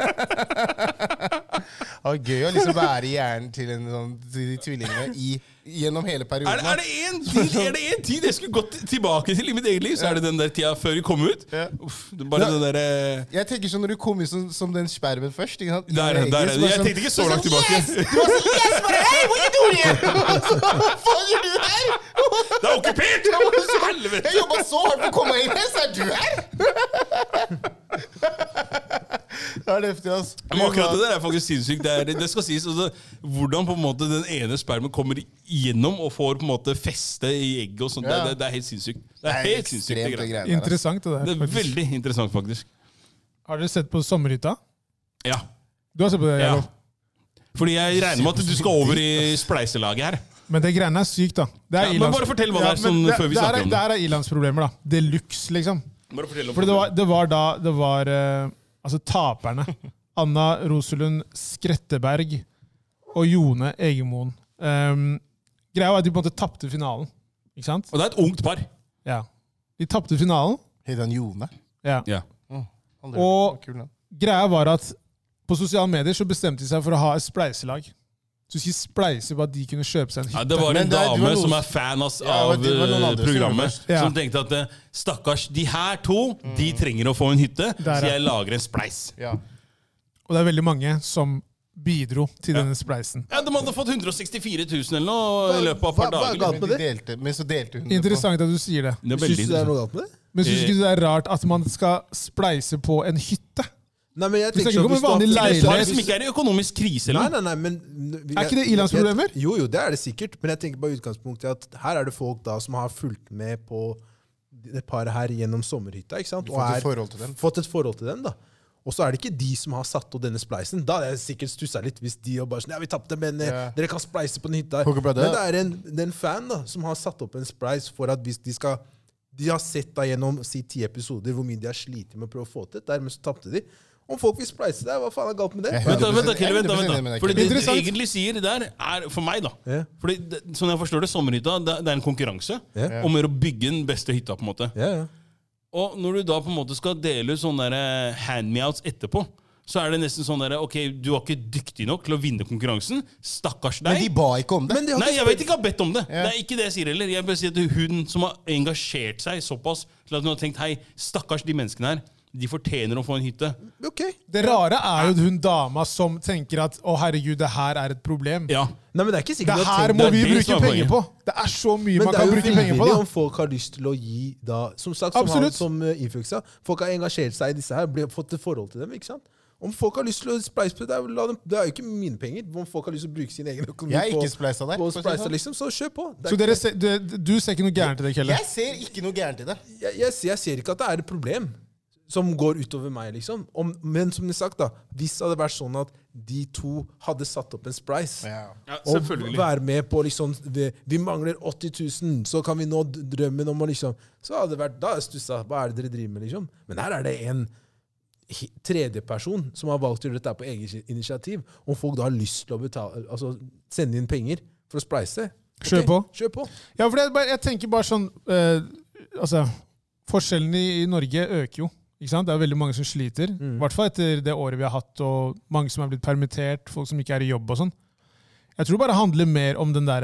Og gøy å liksom være i hjernen til de tvillingene gjennom hele perioden. Er det en tid jeg skulle gått tilbake til i mitt eget liv, så er det den der tida før vi kom ut. Uff, bare den der... Jeg tenker sånn når du kom ut som den spermen først, ikke sant? Jeg tenkte ikke så langt tilbake. Yes! Du var sånn, yes, bare, hey, what you doing here? Hva faen gjør du her? Det er okkupert! Helvete! Jeg jobbet så hardt for å komme inn her, så er du her? Det er heftig, ass. Men akkurat det der er faktisk sinnssykt. Det skal sies altså, hvordan på en måte den ene spermen kommer igjennom og får på en måte feste i egget og sånt. Det er helt sinnssykt. Det er helt sinnssykt det greiene. Interessant det der. Det er veldig interessant faktisk. Har dere sett på Sommerhytta? Ja. Du har sett på det? Ja. Jakob? Fordi jeg regner med at du skal over i spleiselaget her. Men det greiene er sykt, da. Det er men bare fortell hva det er sånn, før vi snakker om det. Det er ilandsproblemer, da. Deluxe, liksom. Bare fortell om For det var altså taperne. Anna Roselund Skretteberg og Jone Egemoen. Greia var at de på en måte tappte finalen. Ikke sant? Og det er et ungt par. Ja. De tappte finalen. Heter han Jone? Ja. Ja. Og greia var at på sosiale medier så bestemte de seg for å ha et spleiselag. Så de skulle spleise på at de kunne kjøpe seg en hytte. Ja, det var en dame som er fan av programmet, som tenkte at stakkars, de her to, de trenger å få en hytte, så jeg lager en spleis. Ja. Og det er veldig mange som bidro til denne spleisen. Ja, de hadde fått 164 000 eller noe i løpet av et par dager. Men så delte hun Interessant at du sier det. Det er veldig Synes du det er noe galt med det? Men synes ikke det er rart at man skal spleise på en hytte? Nei, men jeg Vi tenker snakker ikke om en vanlig leilighet. Det er som ikke er i økonomisk krise eller noe. Nei, men... Er ikke det ilandsproblemer? Jo, det er det sikkert. Men jeg tenker bare i utgangspunktet at her er det folk da som har fulgt med på det paret her gjennom sommerhytta, ikke sant? Og fått et forhold til dem da. Og så er det ikke de som har satt opp denne spleisen. Da hadde jeg sikkert stusset litt hvis de bare sånn, ja, vi tappte, men dere kan spleise på den hytta. Men det er en fan da, som har satt opp en spleis for at hvis de har sett da gjennom 10 episoder hvor mye de har slitt med å prøve å få til, dermed så tappte de. Om folk vil spleise deg, hva faen er galt med det? Vent da. Fordi det du egentlig sier der, er for meg da. Fordi, sånn jeg forstår det, sommerhytta, det er en konkurranse om å bygge den beste hytta, på en måte. Og når du da på en måte skal dele ut sånne hand-me-outs etterpå, så er det nesten sånn der, ok, du var ikke dyktig nok til å vinne konkurransen. Stakkars deg. Men de ba ikke om det. Nei, jeg vet ikke har bedt om det. Det er ikke det jeg sier heller. Jeg bare sier at hun som har engasjert seg såpass til at hun har tenkt, hei, stakkars de menneskene her, de fortjener å få en hytte. Okay. Det rare er jo hun dama som tenker at å herregud, det her er et problem. Ja. Nei, men det er ikke sikkert det her må vi bruke penger på. Det er så mye man kan bruke penger på. Men det er jo frivillig om folk har lyst til å gi da, som sagt, som Influx sa, folk har engasjert seg i disse her, fått et forhold til dem, ikke sant? Om folk har lyst til å spleise på det, det er jo ikke mine penger. Om folk har lyst til å bruke sin egen økonomi jeg er ikke spleisa der, på spleisa, liksom, så kjør på. Så du ser ikke noe gærent i det, Kjelle? Jeg ser ikke noe gærent i det. Jeg ser ikke at det er et problem som går utover meg, liksom. Men som du sagt da, hvis det hadde vært sånn at de to hadde satt opp en spleise, og være med på liksom, vi mangler 80 000, så kan vi nå drømmen om å liksom, så hadde det vært, da stusset, hva er det dere driver med, liksom? Men her er det en tredje person som har valgt å gjøre dette på eget initiativ, om folk da har lyst til å betale, altså sende inn penger for å spleise. Okay, kjør på. Ja, for jeg tenker bare sånn, altså, forskjellene i Norge øker jo. Ikke sant? Det er veldig mange som sliter, i hvert fall etter det året vi har hatt, og mange som er blitt permittert, folk som ikke er i jobb og sånn. Jeg tror bare det handler mer om den der,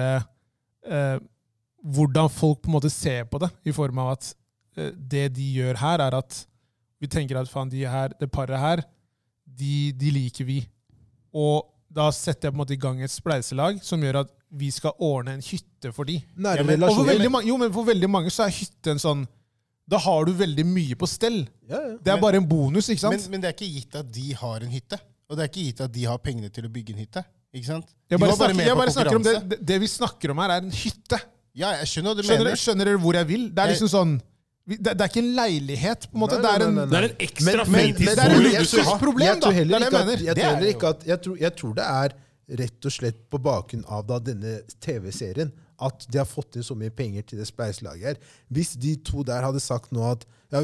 hvordan folk på en måte ser på det, i form av at det de gjør her er at vi tenker at faen, det paret her, de liker vi. Og da setter jeg på en måte i gang et spleiselag som gjør at vi skal ordne en hytte for de. Og for veldig mange så er hytte en sånn, da har du veldig mye på stell. Det er bare en bonus, ikke sant? Men det er ikke gitt at de har en hytte. Og det er ikke gitt at de har pengene til å bygge en hytte. Ikke sant? Jeg bare snakker om det vi snakker om her er en hytte. Ja, jeg skjønner hva du mener. Skjønner dere hvor jeg vil? Det er liksom sånn, det er ikke en leilighet, på en måte. Det er en ekstra fritidsbolig du skal ha. Problem, da. Det er det jeg mener. Jeg tror det er rett og slett på bakgrunn av da denne TV-serien, at de har fått inn så mye penger til det spleislaget her. Hvis de to der hadde sagt nå at ja,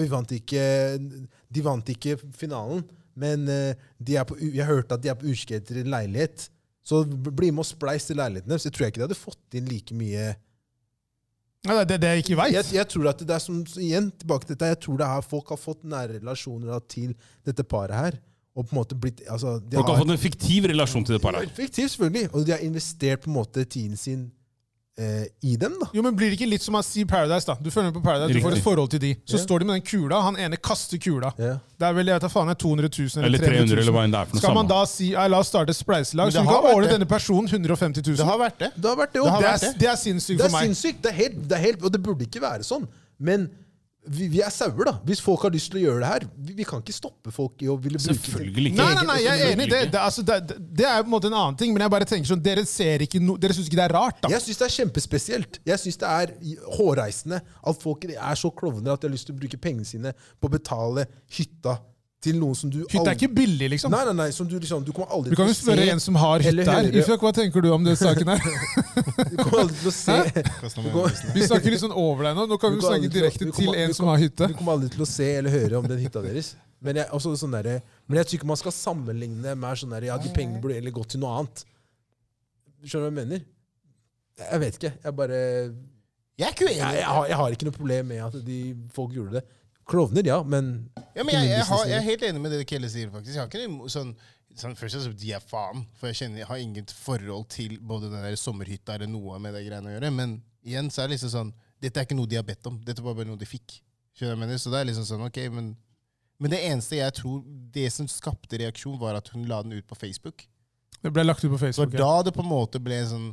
de vant ikke finalen, men jeg har hørt at de er på utkikk etter en leilighet, så bli med og spleis til leiligheten. Så jeg tror ikke de hadde fått inn like mye Ja, det er ikke veit. Jeg tror at det er som, igjen, tilbake til dette, jeg tror det er folk har fått nære relasjoner til dette paret her, og på en måte blitt, altså, Folk har fått en fiktiv relasjon til det paret. Fiktiv, selvfølgelig, og de har investert på en måte tiden sin i dem, da. Jo, men blir det ikke litt som å si Paradise, da? Du følger med på Paradise, du får et forhold til de. Så står de med den kula, han ene kaster kula. Det er vel, jeg vet da faen, 200 000 eller 300 000. Eller hva enn det er for noe Skal man samme. da si, la oss starte et spleiselag, så det vi kan har vært ordne det. denne personen 150 000? Det har vært det. Det har vært det, Det har og vært det. Det er sinnssykt det for er meg. sinnssykt. Det er helt, og det burde ikke være sånn. Men vi er sauer, da. Hvis folk har lyst til å gjøre det her, vi kan ikke stoppe folk i å ville bruke Selvfølgelig ikke. Nei, jeg er enig i det. Det er på en måte en annen ting, men jeg bare tenker sånn, dere synes ikke det er rart, da? Jeg syns det er kjempespesielt. Jeg syns det er hårreisende at folk er så klovner at de har lyst til å bruke pengene sine på å betale hytta til noen som du Hytta er ikke billig, liksom. Nei, som du kommer aldri Du kan jo til å spørre se en som har eller hytte her. høre. Ifjok, hva tenker du om den saken her? Du kommer aldri til å se Vi snakker litt sånn over deg nå. Nå kan vi snakke direkte til en som har hytte. Du kommer aldri til å se eller høre om den hytta deres. Men jeg tror ikke man skal sammenligne med sånn der, ja, de pengene burde eller gått til noe annet. Du skjønner hva jeg mener? Jeg vet ikke. Jeg er ikke uenig. Jeg har ikke noe problem med at folk gjorde det. Klovner, ja, men jeg er helt enig med det Kelle sier, faktisk. Jeg har ikke noe sånn først og fremst, de er faen. For jeg har inget forhold til både den der sommerhytta eller noe med det greiene å gjøre. Men igjen så er det liksom sånn, dette er ikke noe de har bedt om. Dette var bare noe de fikk. Skjønner jeg mener? Så det er liksom sånn, ok, men det eneste jeg tror, det som skapte reaksjon, var at hun la den ut på Facebook. Det ble lagt ut på Så Facebook. da det på en måte ble sånn...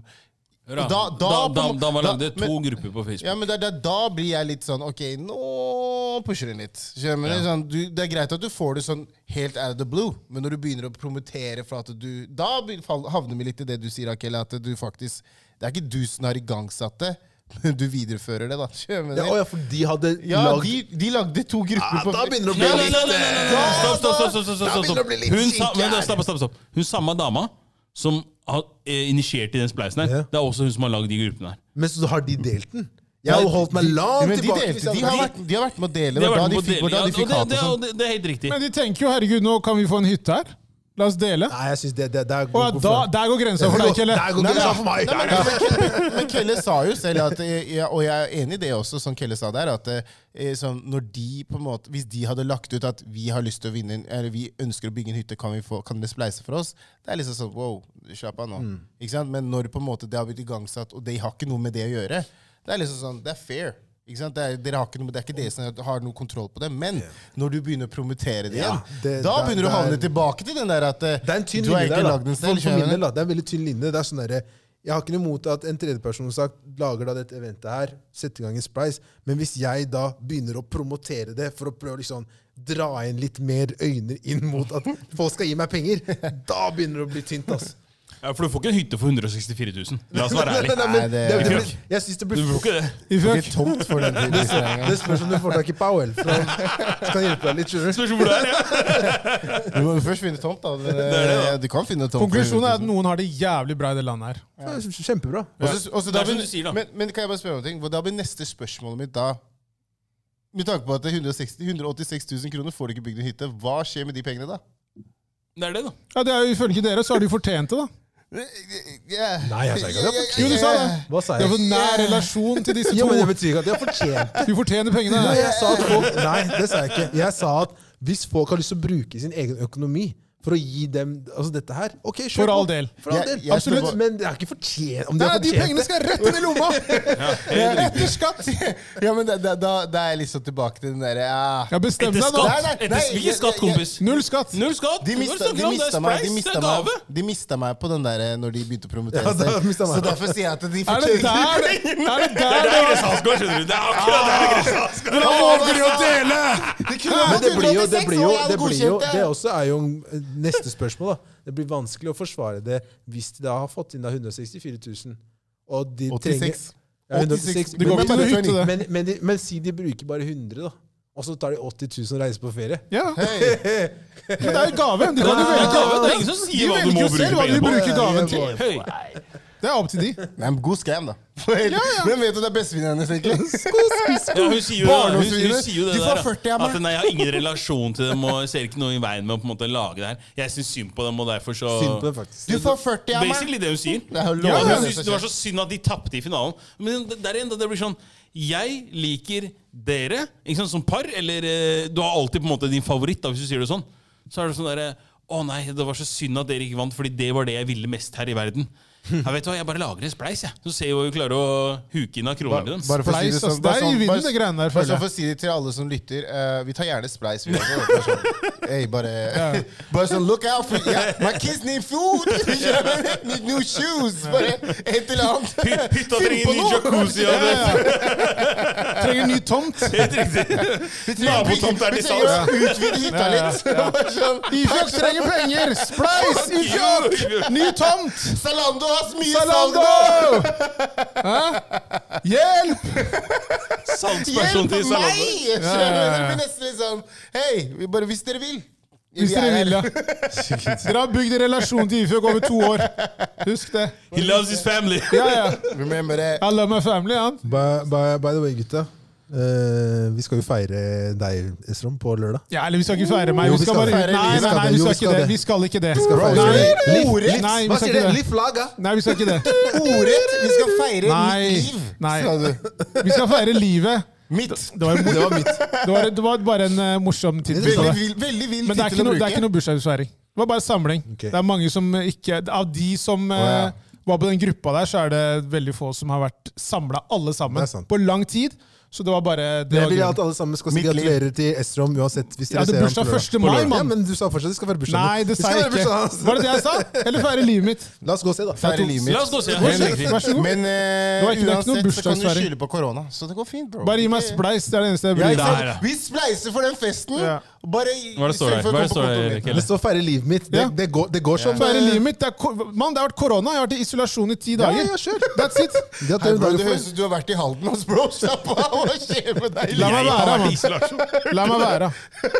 Da var det to grupper på Facebook. Ja, men da blir jeg litt sånn, ok, nå pusher den litt. Sånn, det er greit at du får det sånn helt out of the blue, men når du begynner å promotere for at da havner vi litt i det du sier, Akela, at du faktisk, det er ikke du som har igangsatt det, men du viderefører det, da. For de hadde de lagde to grupper på... Da begynner det å bli litt Stopp. Hun samme dama som har initiert i den spleisen her, det er også hun som har lagd de gruppene her. Men så har de delt den? Jeg har holdt meg langt tilbake. De har vært med å dele. Det er helt riktig. Men de tenker jo, herregud, nå kan vi få en hytte her. La oss dele. Nei, jeg synes det der går grensa for deg, Kelle. Der går grensa for meg. Men Kelle sa jo selv, og jeg er enig i det også, som Kelle sa der, at når de på en måte, hvis de hadde lagt ut at vi har lyst til å vinne, eller vi ønsker å bygge en hytte, kan dere spleise for oss? Det er liksom sånn, wow, slapp av nå. Ikke sant? Men når på en måte det har blitt igangsatt, og de har ikke noe med det å gjøre, det er liksom sånn, det er fair. Dere har ikke noe, det er ikke det som har noe kontroll på det, men når du begynner å promotere det igjen, da begynner du å havne tilbake til den der at det er en tynn du har linje ikke der, lagd den selv. for min del, det er en veldig tynn linje. Det er sånn der, jeg har ikke noe imot at en tredjeperson lager da dette eventet her, setter i gang en spleis, men hvis jeg da begynner å promotere det for å prøve å liksom dra inn litt mer øyne inn mot at folk skal gi meg penger, da begynner det å bli tynt, ass. Ja, for du får ikke en hytte for 164 000. La oss være ærlig. Jeg synes det blir Du får ikke det. Ikke tomt for den tiden. Det spørs om du får tak i Powell. Så kan hjelpe deg litt, skjønner du. Spørs hvor du er, ja. Du må først finne tomt, da. Du kan finne tomt. Konklusjonen er at noen har det jævlig bra i det landet her. Ja. Kjempebra. Det er som du sier, da. Men kan jeg bare spørre om en ting? Da blir neste spørsmålet mitt da, med tanke på at 186 000 kroner får du ikke bygd en hytte, hva skjer med de pengene da? Det er det, da. Ja, det er jo ifølge dere, så har de fortjent det, da. Nei, jeg sa ikke at det. Jo, du sa det. Hva sa De har jeg? fått nær relasjon til disse Jo, men det to. betyr ikke at de har fortjent det. De fortjener pengene. Nei, jeg sa at nei, det sa jeg ikke. Jeg sa at hvis folk har lyst til å bruke sin egen økonomi for å gi dem dette her, ok, kjør For på. all del. For all del. Jeg Absolutt, tror- men det er ikke fortjent. Om de Nei, har de fortjent pengene det. skal rett inn i lomma! Etter skatt! Ja, men da er jeg liksom tilbake til den der, Ja, bestem Etter deg nå. skatt! Ikke skatt, kompis. Null skatt. Null skatt. De mista meg, de mistet meg på den der når de begynte å promotere Ja, da seg. mistet meg. Så derfor sier jeg at de Er det fortjener der det er? Grensehavsgård, skjønner du. Det er akkurat der Grensehavsgård. Dere våger å dele! Men det også er jo neste spørsmål, da. Det blir vanskelig å forsvare det hvis de da har fått inn da 164 000. Og de 86. Ja, 186. Det går ikke til å hytte, det. Men si de bruker bare 100, da. Og så tar de 80 000 og reiser på ferie. Ja. Men det er jo gave. De kan jo velge. Det er ingen som sier De hva du velger må jo selv hva de bruke bruker penger på. gaven til. Høy. Det er opp til de. Nei, men god scam, da. Hvem vet at det er bestevenninna hennes, egentlig? Hun sier jo det, hun sier jo det Du får der. 40 av meg. At nei, jeg har ingen relasjon til dem og ser ikke noe i veien med å på en måte lage det her. Jeg syns synd på dem, og derfor så Synd på det, faktisk. Du får 40 av meg. Basically det hun sier. Det er jo Ja, lov. hun synes det var så synd at de tappte i finalen. Men der igjen, det blir sånn jeg liker dere ikke sant, som par, eller du har alltid på en måte din favoritt, da, hvis du sier det sånn. Så er det sånn derre å nei, det var så synd at dere ikke vant, fordi det var det jeg ville mest her i verden. Jeg vet hva, jeg bare lager en spleis, jeg. Så ser jeg jo vi klarer å huke inn av kronene med dem. Bare for å si det Spleis, sånn, ass. Det er i vinden, det greiene der, bare føler sånn jeg. for å si det til alle som lytter. Vi tar gjerne spleis. Vi også. Bare sånn, hey, bare sånn, look out for my kids need food! Need new shoes! Bare et eller annet. Hytta trenger ny jacuzzi av det. Trenger ny tomt. Helt riktig. Nabotomt er Vi til trenger salgs. å utvide hytta litt. Bare sånn, Ifjok trenger penger! Spleis! Ifjok! Ny tomt! Zalando har så mye Zalando! salg nå! Hæ? Hjelp! Salgsperson til Hjelp meg! Zalando. Skjønner du? Det blir nesten litt sånn, hei, bare hvis dere vil. Hvis Vi er dere vil, her. ja. Dere har bygd en relasjon til Ifjok over 2 år. Husk det. He loves his family. Ja, ja. Remember it. I love my family, han. By the way, gutta. Vi skal jo feire deg, Esrom, på lørdag. Ja, eller vi skal ikke feire meg. Jo, Vi skal bare feire Nei, Liv. nei, nei, vi Jo, skal ikke det. Vi skal ikke det. feire Nei, Liv. nei, vi Hva skal sier ikke det? det. Liv flagga! Nei, vi skal ikke det. Ordrett, vi skal feire Nei, mitt liv, nei. sa du. Vi skal feire livet. Mitt. Det var mitt. Det var bare en morsom tittel. på det. Veldig vill Men det er tittel å ikke bruke. noe bursdagsfeiring. Det var bare samling. Ok. Det er mange som ikke Av de som ja. var på den gruppa der, så er det veldig få som har vært samla alle sammen Det er sant. på lang tid. Så det var bare det Jeg var vil grunnen. at alle sammen skal si Mitt liv. gratulerer til Esrom uansett. Hvis Ja, dere det ser ham bursdag på lørdag. 1. mai, Ja, mann. men du sa fortsatt det skal være bursdag. Nei, det sa jeg skal være ikke. bursdag hans. Var det det jeg sa? Eller feire livet mitt? La oss gå og se, da. Feire livet La oss mitt. gå og se. Vær Helt så riktig. vær så god. Men Det var ikke noe uansett så kan du bursdagsfeiring. skylde på korona. Så det går fint, bro. Bare gi meg spleis. Det er det eneste jeg Ja, bryr ikke meg om. Der, ja. sant? Vi spleiser for den festen. Ja. Bare Hva er det står der? Hva er det står der, Kelle? Det står 'feire livet mitt'. Ja. Det går som Feire livet mitt. Mann, det har vært korona. Jeg har vært i isolasjon i 10 dager. Ja, kjør. That's it. Hei, Gratulerer bro, dagen det for. høres ut som du har vært i Halden hos bro. Slapp av, hva skjer med deg? La meg Jeg har være, vært i mann. isolasjon. La meg være.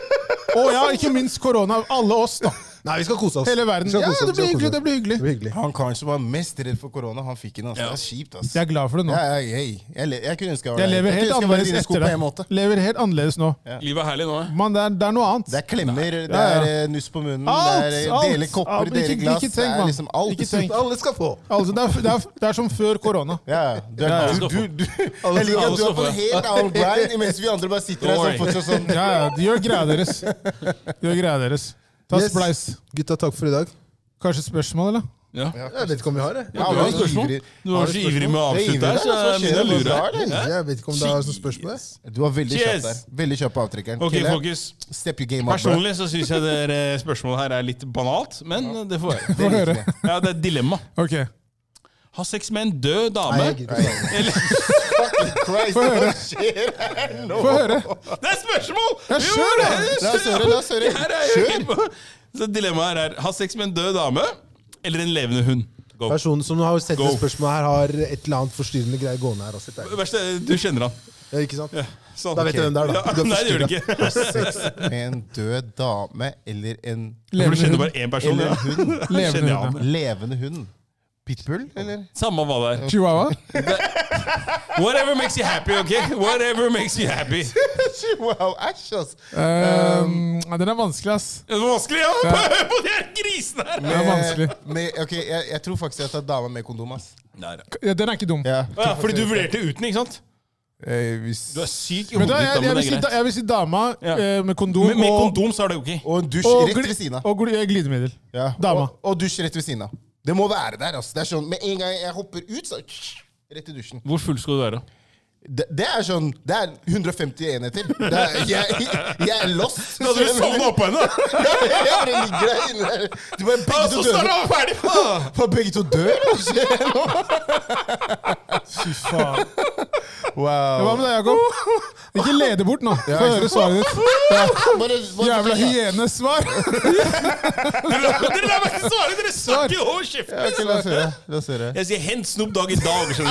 Og ja, ikke minst korona. Alle oss, da. Nei, vi skal kose oss. Hele verden. Vi skal Ja, kose oss, det blir vi skal hyggelig. kose Det blir hyggelig. oss. Det blir hyggelig. Han karen som var mest redd for korona, han fikk den. Altså. Det er kjipt, altså. Jeg er glad for det nå. Ja, jeg kunne ønske jeg var Jeg der. lever kunne helt ønske jeg var i annerledes dine sko etter på det. en måte. Lever helt annerledes nå. Livet er herlig nå. Mann, det er noe annet. Det er klemmer, det Ja, ja. er nuss på munnen, Alt, det er alt. dele kopper, Alt. dele Ikke glass. tenk, Det er mann. liksom alt. Ikke tenk. Alle skal få. Altså, det er som før korona. Ja, du er, Ja, ja. du, du, du, jeg liker at du er på en helt annen grind, mens vi andre bare sitter her sånn fortsatt sånn. Ja, ja. Gjør greia deres. Gjør greia deres. Ta Yes. spleis. Gutta, takk for i dag. Kanskje spørsmål, eller? Ja. Jeg vet ikke om vi har det. Ja, Du har du er spørsmål? ivrig. Du var så ivrig med å Det er ivrig avslutte her, der, så altså. jeg begynner å lure. Hva skjer det? Jeg vet ikke om det er sånne spørsmål. Du var veldig Cheers. kjapp der. Veldig kjapp på avtrekkeren. Ok, Kille, folkens. step your game up, bro. Personlig så syns jeg det spørsmålet her er litt banalt, men det får være. Få høre. Ja, det er et dilemma. Ok. Ha sex med en død dame Nei, jeg gidder ikke. eller Christ, Få høre. hva skjer her nå? Få høre. Det er spørsmål! Ja, Jo, kjør da. det er- La oss høre, la oss høre. Det her er jo helt på- Så dilemmaet her er ha sex med en død dame eller en levende hund. Go. Personen som har sett Go. det spørsmålet her, har et eller annet forstyrrende greier gående her. Altså. Det verste er, du kjenner han. Ja, ikke sant? Sånn. Da vet jeg hvem det er, da. Ja, Du er nei, det gjør du forstyrret. ikke. Med en død dame eller en For du Levende kjenner hund. bare én person. Eller Ja. en hund. Levende Kjenner jeg hund. han. Levende hund. Pitbull, eller? Samme hva det er. Chihuahua? Whatever makes you happy, ok? Whatever makes you happy. Wow, æsj, ass. Den er vanskelig, ass. Det var vanskelig, ja! Hør på de her grisene her! Den er vanskelig. Ok, jeg tror faktisk jeg tar dama med kondom, ass. Der, Ja, den er ikke dum. Ja. ja. Fordi du vurderte uten, ikke sant? Hvis... Du er syk i Men hodet da, ditt, da, men det er greit. jeg vil si dama Ja. med kondom Med og, kondom så er det ok. Og en dusj og, rett ved siden av. og glidemiddel. Ja. Dama. Og dusj rett ved siden av. Det må være der, altså. Det er sånn, med en gang jeg hopper ut, så rett i dusjen. Hvor full skal du være? Det er sånn, det er 150 enheter. Det er, jeg er lost. Da hadde du sovnet oppå henne! Jeg bare ligger der inne der. Du bare begge to Så snart dør. han var ferdig! For begge to dør? Hva skjer nå? Fy faen. Wow. Hva med deg, Jakob? Ikke lede bort nå. Få høre svaret ditt. Bare Jævla fortell, da. hyenesvar. Dere lar meg ikke svare! Dere snakker over Ja, kjeften! ok, la oss høre. La oss høre. Jeg sier 'hent Snoop Dogg i dag'. Skjønner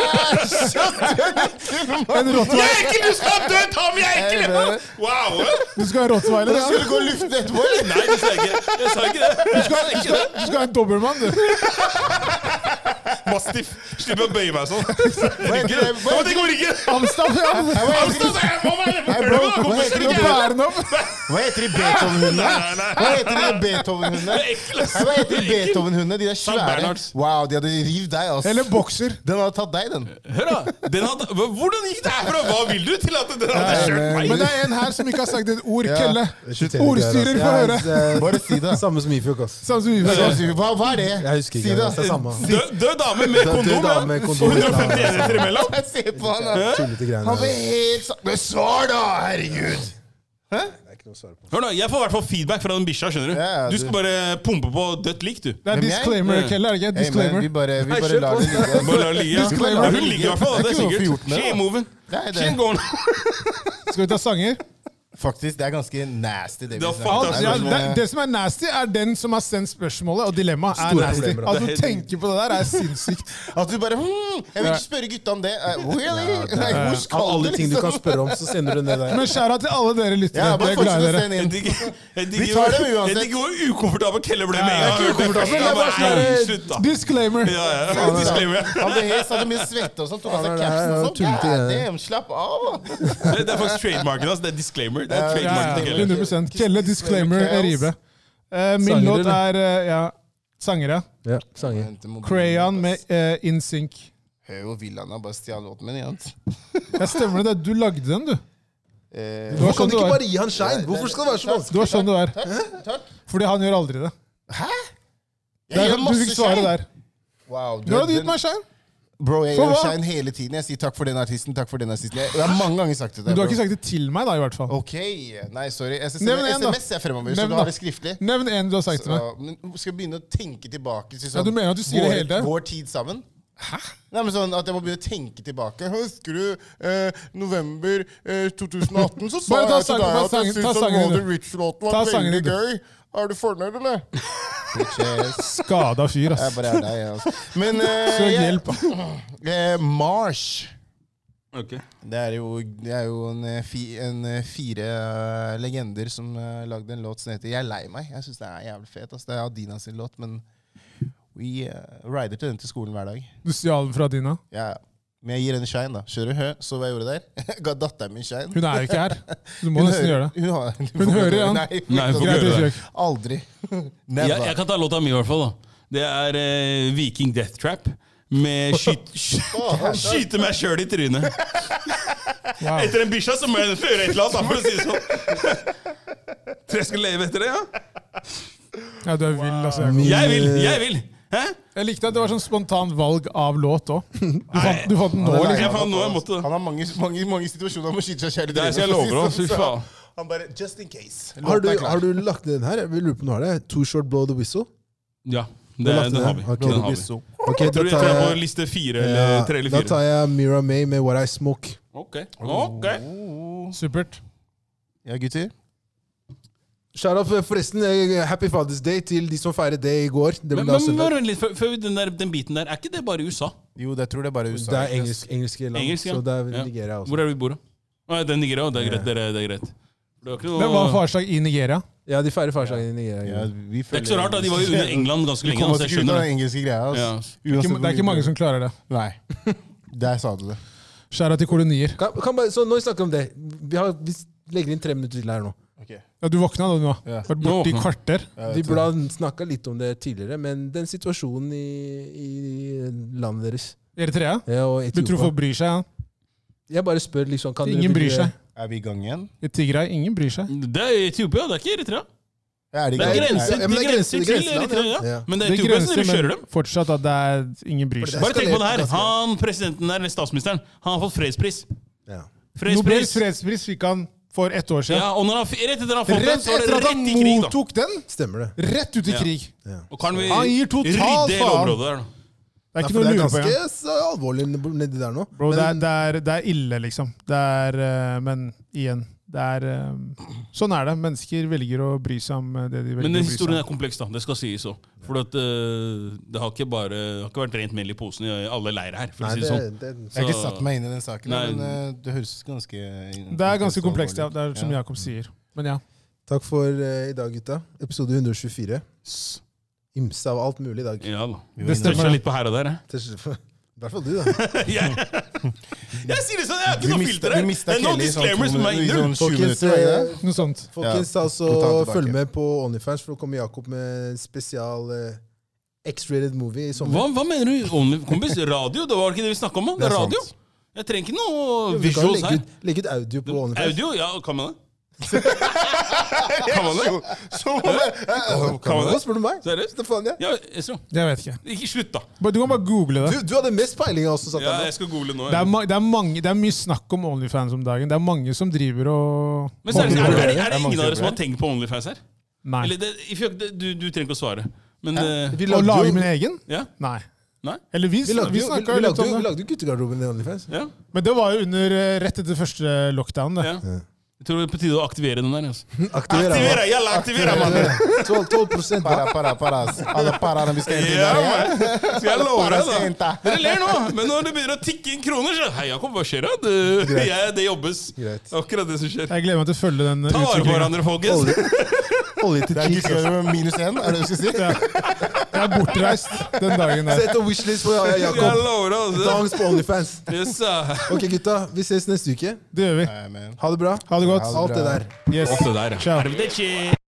du? En rottweiler. Jeg er ekkel! Du skal ha død Tom! Jeg er ekkel! Wow! Du skal ha rottweiler, ja. Skal du gå og lufte etterpå, eller? Nei, det sa jeg ikke. Jeg sa ikke det. Du skal ha en dobbeltmann, du. Mastiff. Slipper å bøye meg sånn. Hva heter det? Hva det går ikke? Amstaff, ja! Hva heter de Beethoven-hundene? Hva heter de Beethoven-hundene? Hva heter de Beethoven-hundene? De der svære. Wow, de hadde rivd deg, ass. Eller bokser. Den hadde tatt deg, den. Hør da, hvordan gikk det herfra? Hva vil du til at den hadde kjørt meg? Men det er en her som ikke har sagt et ord, Kelle. Ordstyrer, få høre. Bare si det. Samme som Ifjok, ass. Samme som vi får. Hva er det? Jeg husker ikke. Si det. Det er samme. Død dame med kondom, ja. 150 enheter imellom. Jeg ser på han, da. Tullete greiene. Han ble helt Men svar, da! Herregud! Det er ikke noe å svare på. Hør da, jeg får i hvert fall feedback fra den bikkja, skjønner du? Ja, Du skal bare pumpe på dødt lik, du. Det er Hvem jeg? disclaimer, Kelle, er det ikke? Hey, man, Disclaimer. vi bare lar det ligge. Bare la det ligge. Disclaimer. Hun ligger i hvert fall, det er Det er ikke noe å få sikkert. gjort med det, She ain't da. moving. Nei, She ain't going. Skal vi ta sanger? Faktisk, det er ganske nasty, det vi Det er snakker fucked om. up. Ja, det som er nasty, er den som har sendt spørsmålet, og dilemmaet er Store nasty. problemer, da. At du tenker på det der, er sinnssykt. At du bare jeg vil ikke spørre gutta om det. Really? Nei, hvor skal Av du, alle ting du kan liksom? spørre om, så sender du ned der. Men skjæra til alle dere lyttere. Ja, bare Jeg er glad i fortsett å dere. sende inn. Vi tar det uansett. Jeg digger hvor ukomfortabel Kelle ble med en Ja, gang. jeg er ikke ukomfortabel, Jeg jeg er bare bare, sånn der, slutt da. Disclaimer. Ja, disclaimer. Han ble hes, hadde mye svette og sånn. Tok av seg Ja, capsen og sånn. tullete God greier. damn, slapp av. Det er faktisk trademarken hans, det er disclaimer. Det er Ja, trademarken til Kelle. 100%. Kelle, disclaimer, Ribe. Min Sanger, låt eller? er sangere. Ja, sanger. Crayon med In Sync. Hør hvor vill han er, bare stjal låten min igjen. Ja, stemmer det. Du lagde den, du. Eh, Du var Hvorfor kan sånn du du ikke er. bare gi han shine? Hvorfor skal det være så vanskelig? Du er sånn du er. Takk. Fordi han gjør aldri det. Hæ? Det er, du fikk svare der. Wow, Nå har du gitt meg skjerm. Bro, jeg For gjør hva? shine hele tiden. Jeg sier takk for den artisten, takk for den artisten. Jeg har mange ganger sagt det Men der, du har bro. ikke sagt det til meg, da, i hvert fall. Ok, nei, sorry. Jeg skal Nevn sende en, da. SMS jeg fremover, så Nevn, du da. har det skriftlig. Nevn en du har sagt til meg. Så, men skal jeg begynne å tenke tilbake til Ja, du mener at du sier det hele tiden? vår tid sammen? Hæ? Nei, men sånn at jeg må begynne å tenke tilbake. Husker du november 2018, så sa Bare ta jeg til sangen, deg ta at jeg sangen, ta syntes at sangen, Walter du. Rich-låten Ta var sangen, veldig du. gøy. Er du fornøyd, eller? Skada fyr, Jeg ass. bare er deg, altså. Men Søk hjelp. Marsh. Ok. Det er jo fire legender som lagde en låt som heter Jeg er lei meg. Jeg synes det er jævlig fet. Altså. Det er Adina sin låt, men vi rider til den til skolen hver dag. Du stjal den fra Dina. Ja, men jeg gir henne shine, da. Skjønner du? Så hva jeg gjorde der? Jeg ga datteren min shine. Hun er jo ikke her. Du må nesten gjøre det. Hun hører, ja. Nei, Nei, hun får Greit, ikke gjøre det. kjøk. aldri. Never. Jeg kan ta låta mi i hvert fall da. Det er Viking Death Trap med skyte meg selv i trynet. Wow. Etter en bikkja så må jeg føre et eller annet, da, for å si det sånn. Tror jeg skal leve etter det, ja? Ja, du er vill, altså. Jakob. Jeg vil! Hæ? Jeg likte at det var sånn spontant valg av låt òg. Du fant den nå, Jeg liksom. fant noe jeg måtte. Han har mange situasjoner hvor han må skyte seg selv i Det skal jeg trynet, love for å si deg, fy sånn. faen. Han bare, just in case. Har Låten du, er klar. har du lagt ned den her? Jeg vil lure på noe av det. Too Short Blow the Whistle? Ja, Du har lagt den den har vi. her? Ok. Den har vi. Ok, Tror da du jeg tar tror jeg er på jeg, liste 4 eller 3 eller da 4? tar jeg Mira May med What I Smoke. Ok. Supert. Ja, gutter. Shout out forresten, Happy Father's Day til de som feiret det i går. Det ble Men da søndag. vent litt, før den biten der, er ikke det bare i USA? Jo, jeg tror det er bare USA. Det er engelske land, Engelsk, ja. så det er Ja. Nigeria også. Hvor er det vi bor da? Nei, det er Nigeria, det er greit. Det er greit. Det er ikke noe... Hvem var farsdag i Nigeria? Ja, de feirer farsdagen i Nigeria. Ja, vi Det er ikke så rart, da. De var jo under England ganske Vi lenge. kom oss Altså, jeg ikke ut av skjønner den det. engelske greia. Ja. Altså. Det er ikke mange som klarer det. Nei. Der sa du det. Skjæra til kolonier. Så når vi snakker om det, vi legger inn 3 minutter til her nå. Okay. Ja, du våkna da, du nå. Ja. Vært borte i Nå. kvarter. Vi burde ha snakka litt om det tidligere, men den situasjonen i landet deres Eritrea? og Du tror Etiopia folk bryr seg? Ja? Jeg bare spør liksom kan Ingen bryr seg. Er vi i gang igjen? I Tigray, ingen bryr seg. Det er Etiopia, det er ikke Eritrea. Ja, er det i Det er gang? grenser, Ja, men det er grenser grenser, til Eritrea, ja. ja. Men det er Det Etiopia som grenser, kjører men dem. fortsatt at det er ingen bryr seg. Bare tenk på det her. Eskalert, Han presidenten der, eller statsministeren, han har fått fredspris. Ja. Nobels Fredspris. fredspris fikk han for 1 år siden. Ja, og når han, rett etter han har fått den, Rett så var det etter at han rett i krig, da. mottok den, Stemmer det. rett ut i Ja. krig. Og kan vi Han gir total rydde hele faen. området der, da? Det er Ja, ikke for noe å det er lure på ganske engang. så alvorlig nedi der nå. Bro, Men- det er ille, liksom. Det er, men igjen, det er sånn er det. Mennesker velger å bry seg om det de velger Men å den bry seg historien om. er kompleks, da. Det skal sies òg. For at, det har ikke vært rent mel i posen i alle leirer her. For å Nei, si det sånn. Jeg har ikke Så- satt meg inn i den saken, Nei. men det høres ganske Det er ganske komplekst, ja. Det er som Ja. Jakob sier. Men ja. Takk for i dag, gutta. Episode 124. ymse av alt mulig i dag. Ja da. Det stemmer. Toucha litt på her og der, I hvert fall du, da. Jeg sier det sånn, jeg har ikke noe filter her. Vi Det mistet er no Kelly i sånn disclaimers 2 med meg. minutter, i Null. sånn 20 minutter, var det ikke det? Noe sånt. Folkens, Ja, altså, får ta den tilbake. følg med på OnlyFans, for nå kommer Jakob med en spesial X-rated movie i sommer. Hva mener du? Kompis, radio? Det var ikke det vi snakket om? Da? Det er radio. Jeg trenger ikke noe Vi kan visuals her. legge ut audio på OnlyFans. Audio? Ja, kan man det? Kan man det? Kan man Hva det? spør du meg? Seriøst? Stefania? Ja, Esro. Jeg vet ikke. Ikke slutt, da. Du kan bare google det. Du hadde mest peiling av oss som satt Ja, der nå. jeg skal google nå. Det er mye snakk om OnlyFans om dagen. Det er mange som driver og Men seriøst, er det mange ingen av dere som som har tenkt på OnlyFans her? Nei. Eller du trenger ikke å svare. Men Vi Å lagde lage jo- min egen? ja? Nei. Nei? Eller vi snakka vi jo litt lagde om jo det. guttegarderoben i OnlyFans. Ja? Men det var jo rett etter første lockdown. Det. Ja. Jeg tror det er på tide å aktivere den der. Altså. Aktivera. Jalla, aktivera, mann! 12%. Para. Alle parene vi skal inn til Ja, der. man. Skal jeg love Para deg, skal da? hente. Dere ler nå, men når det begynner å tikke inn kroner, så hei, Jakob, hva skjer da? Det jobbes. Greit. Akkurat det som skjer. Jeg gleder meg til å følge den Ta vare på utviklingen. hverandre, folkens. Olje til Det er cheeks. guttegarderoben -1, er det du skal si? Jeg er bortreist den dagen der. Sett en wishlist på Jeg Jakob. lover deg, altså. Dans på OnlyFans. Yes, sir. Ok, gutta. Vi ses neste uke. Det gjør vi. Nei, men. Ha det bra. Ha det godt. Alt det der. Yes. Alt det der, ja. Ciao. Arrivederci.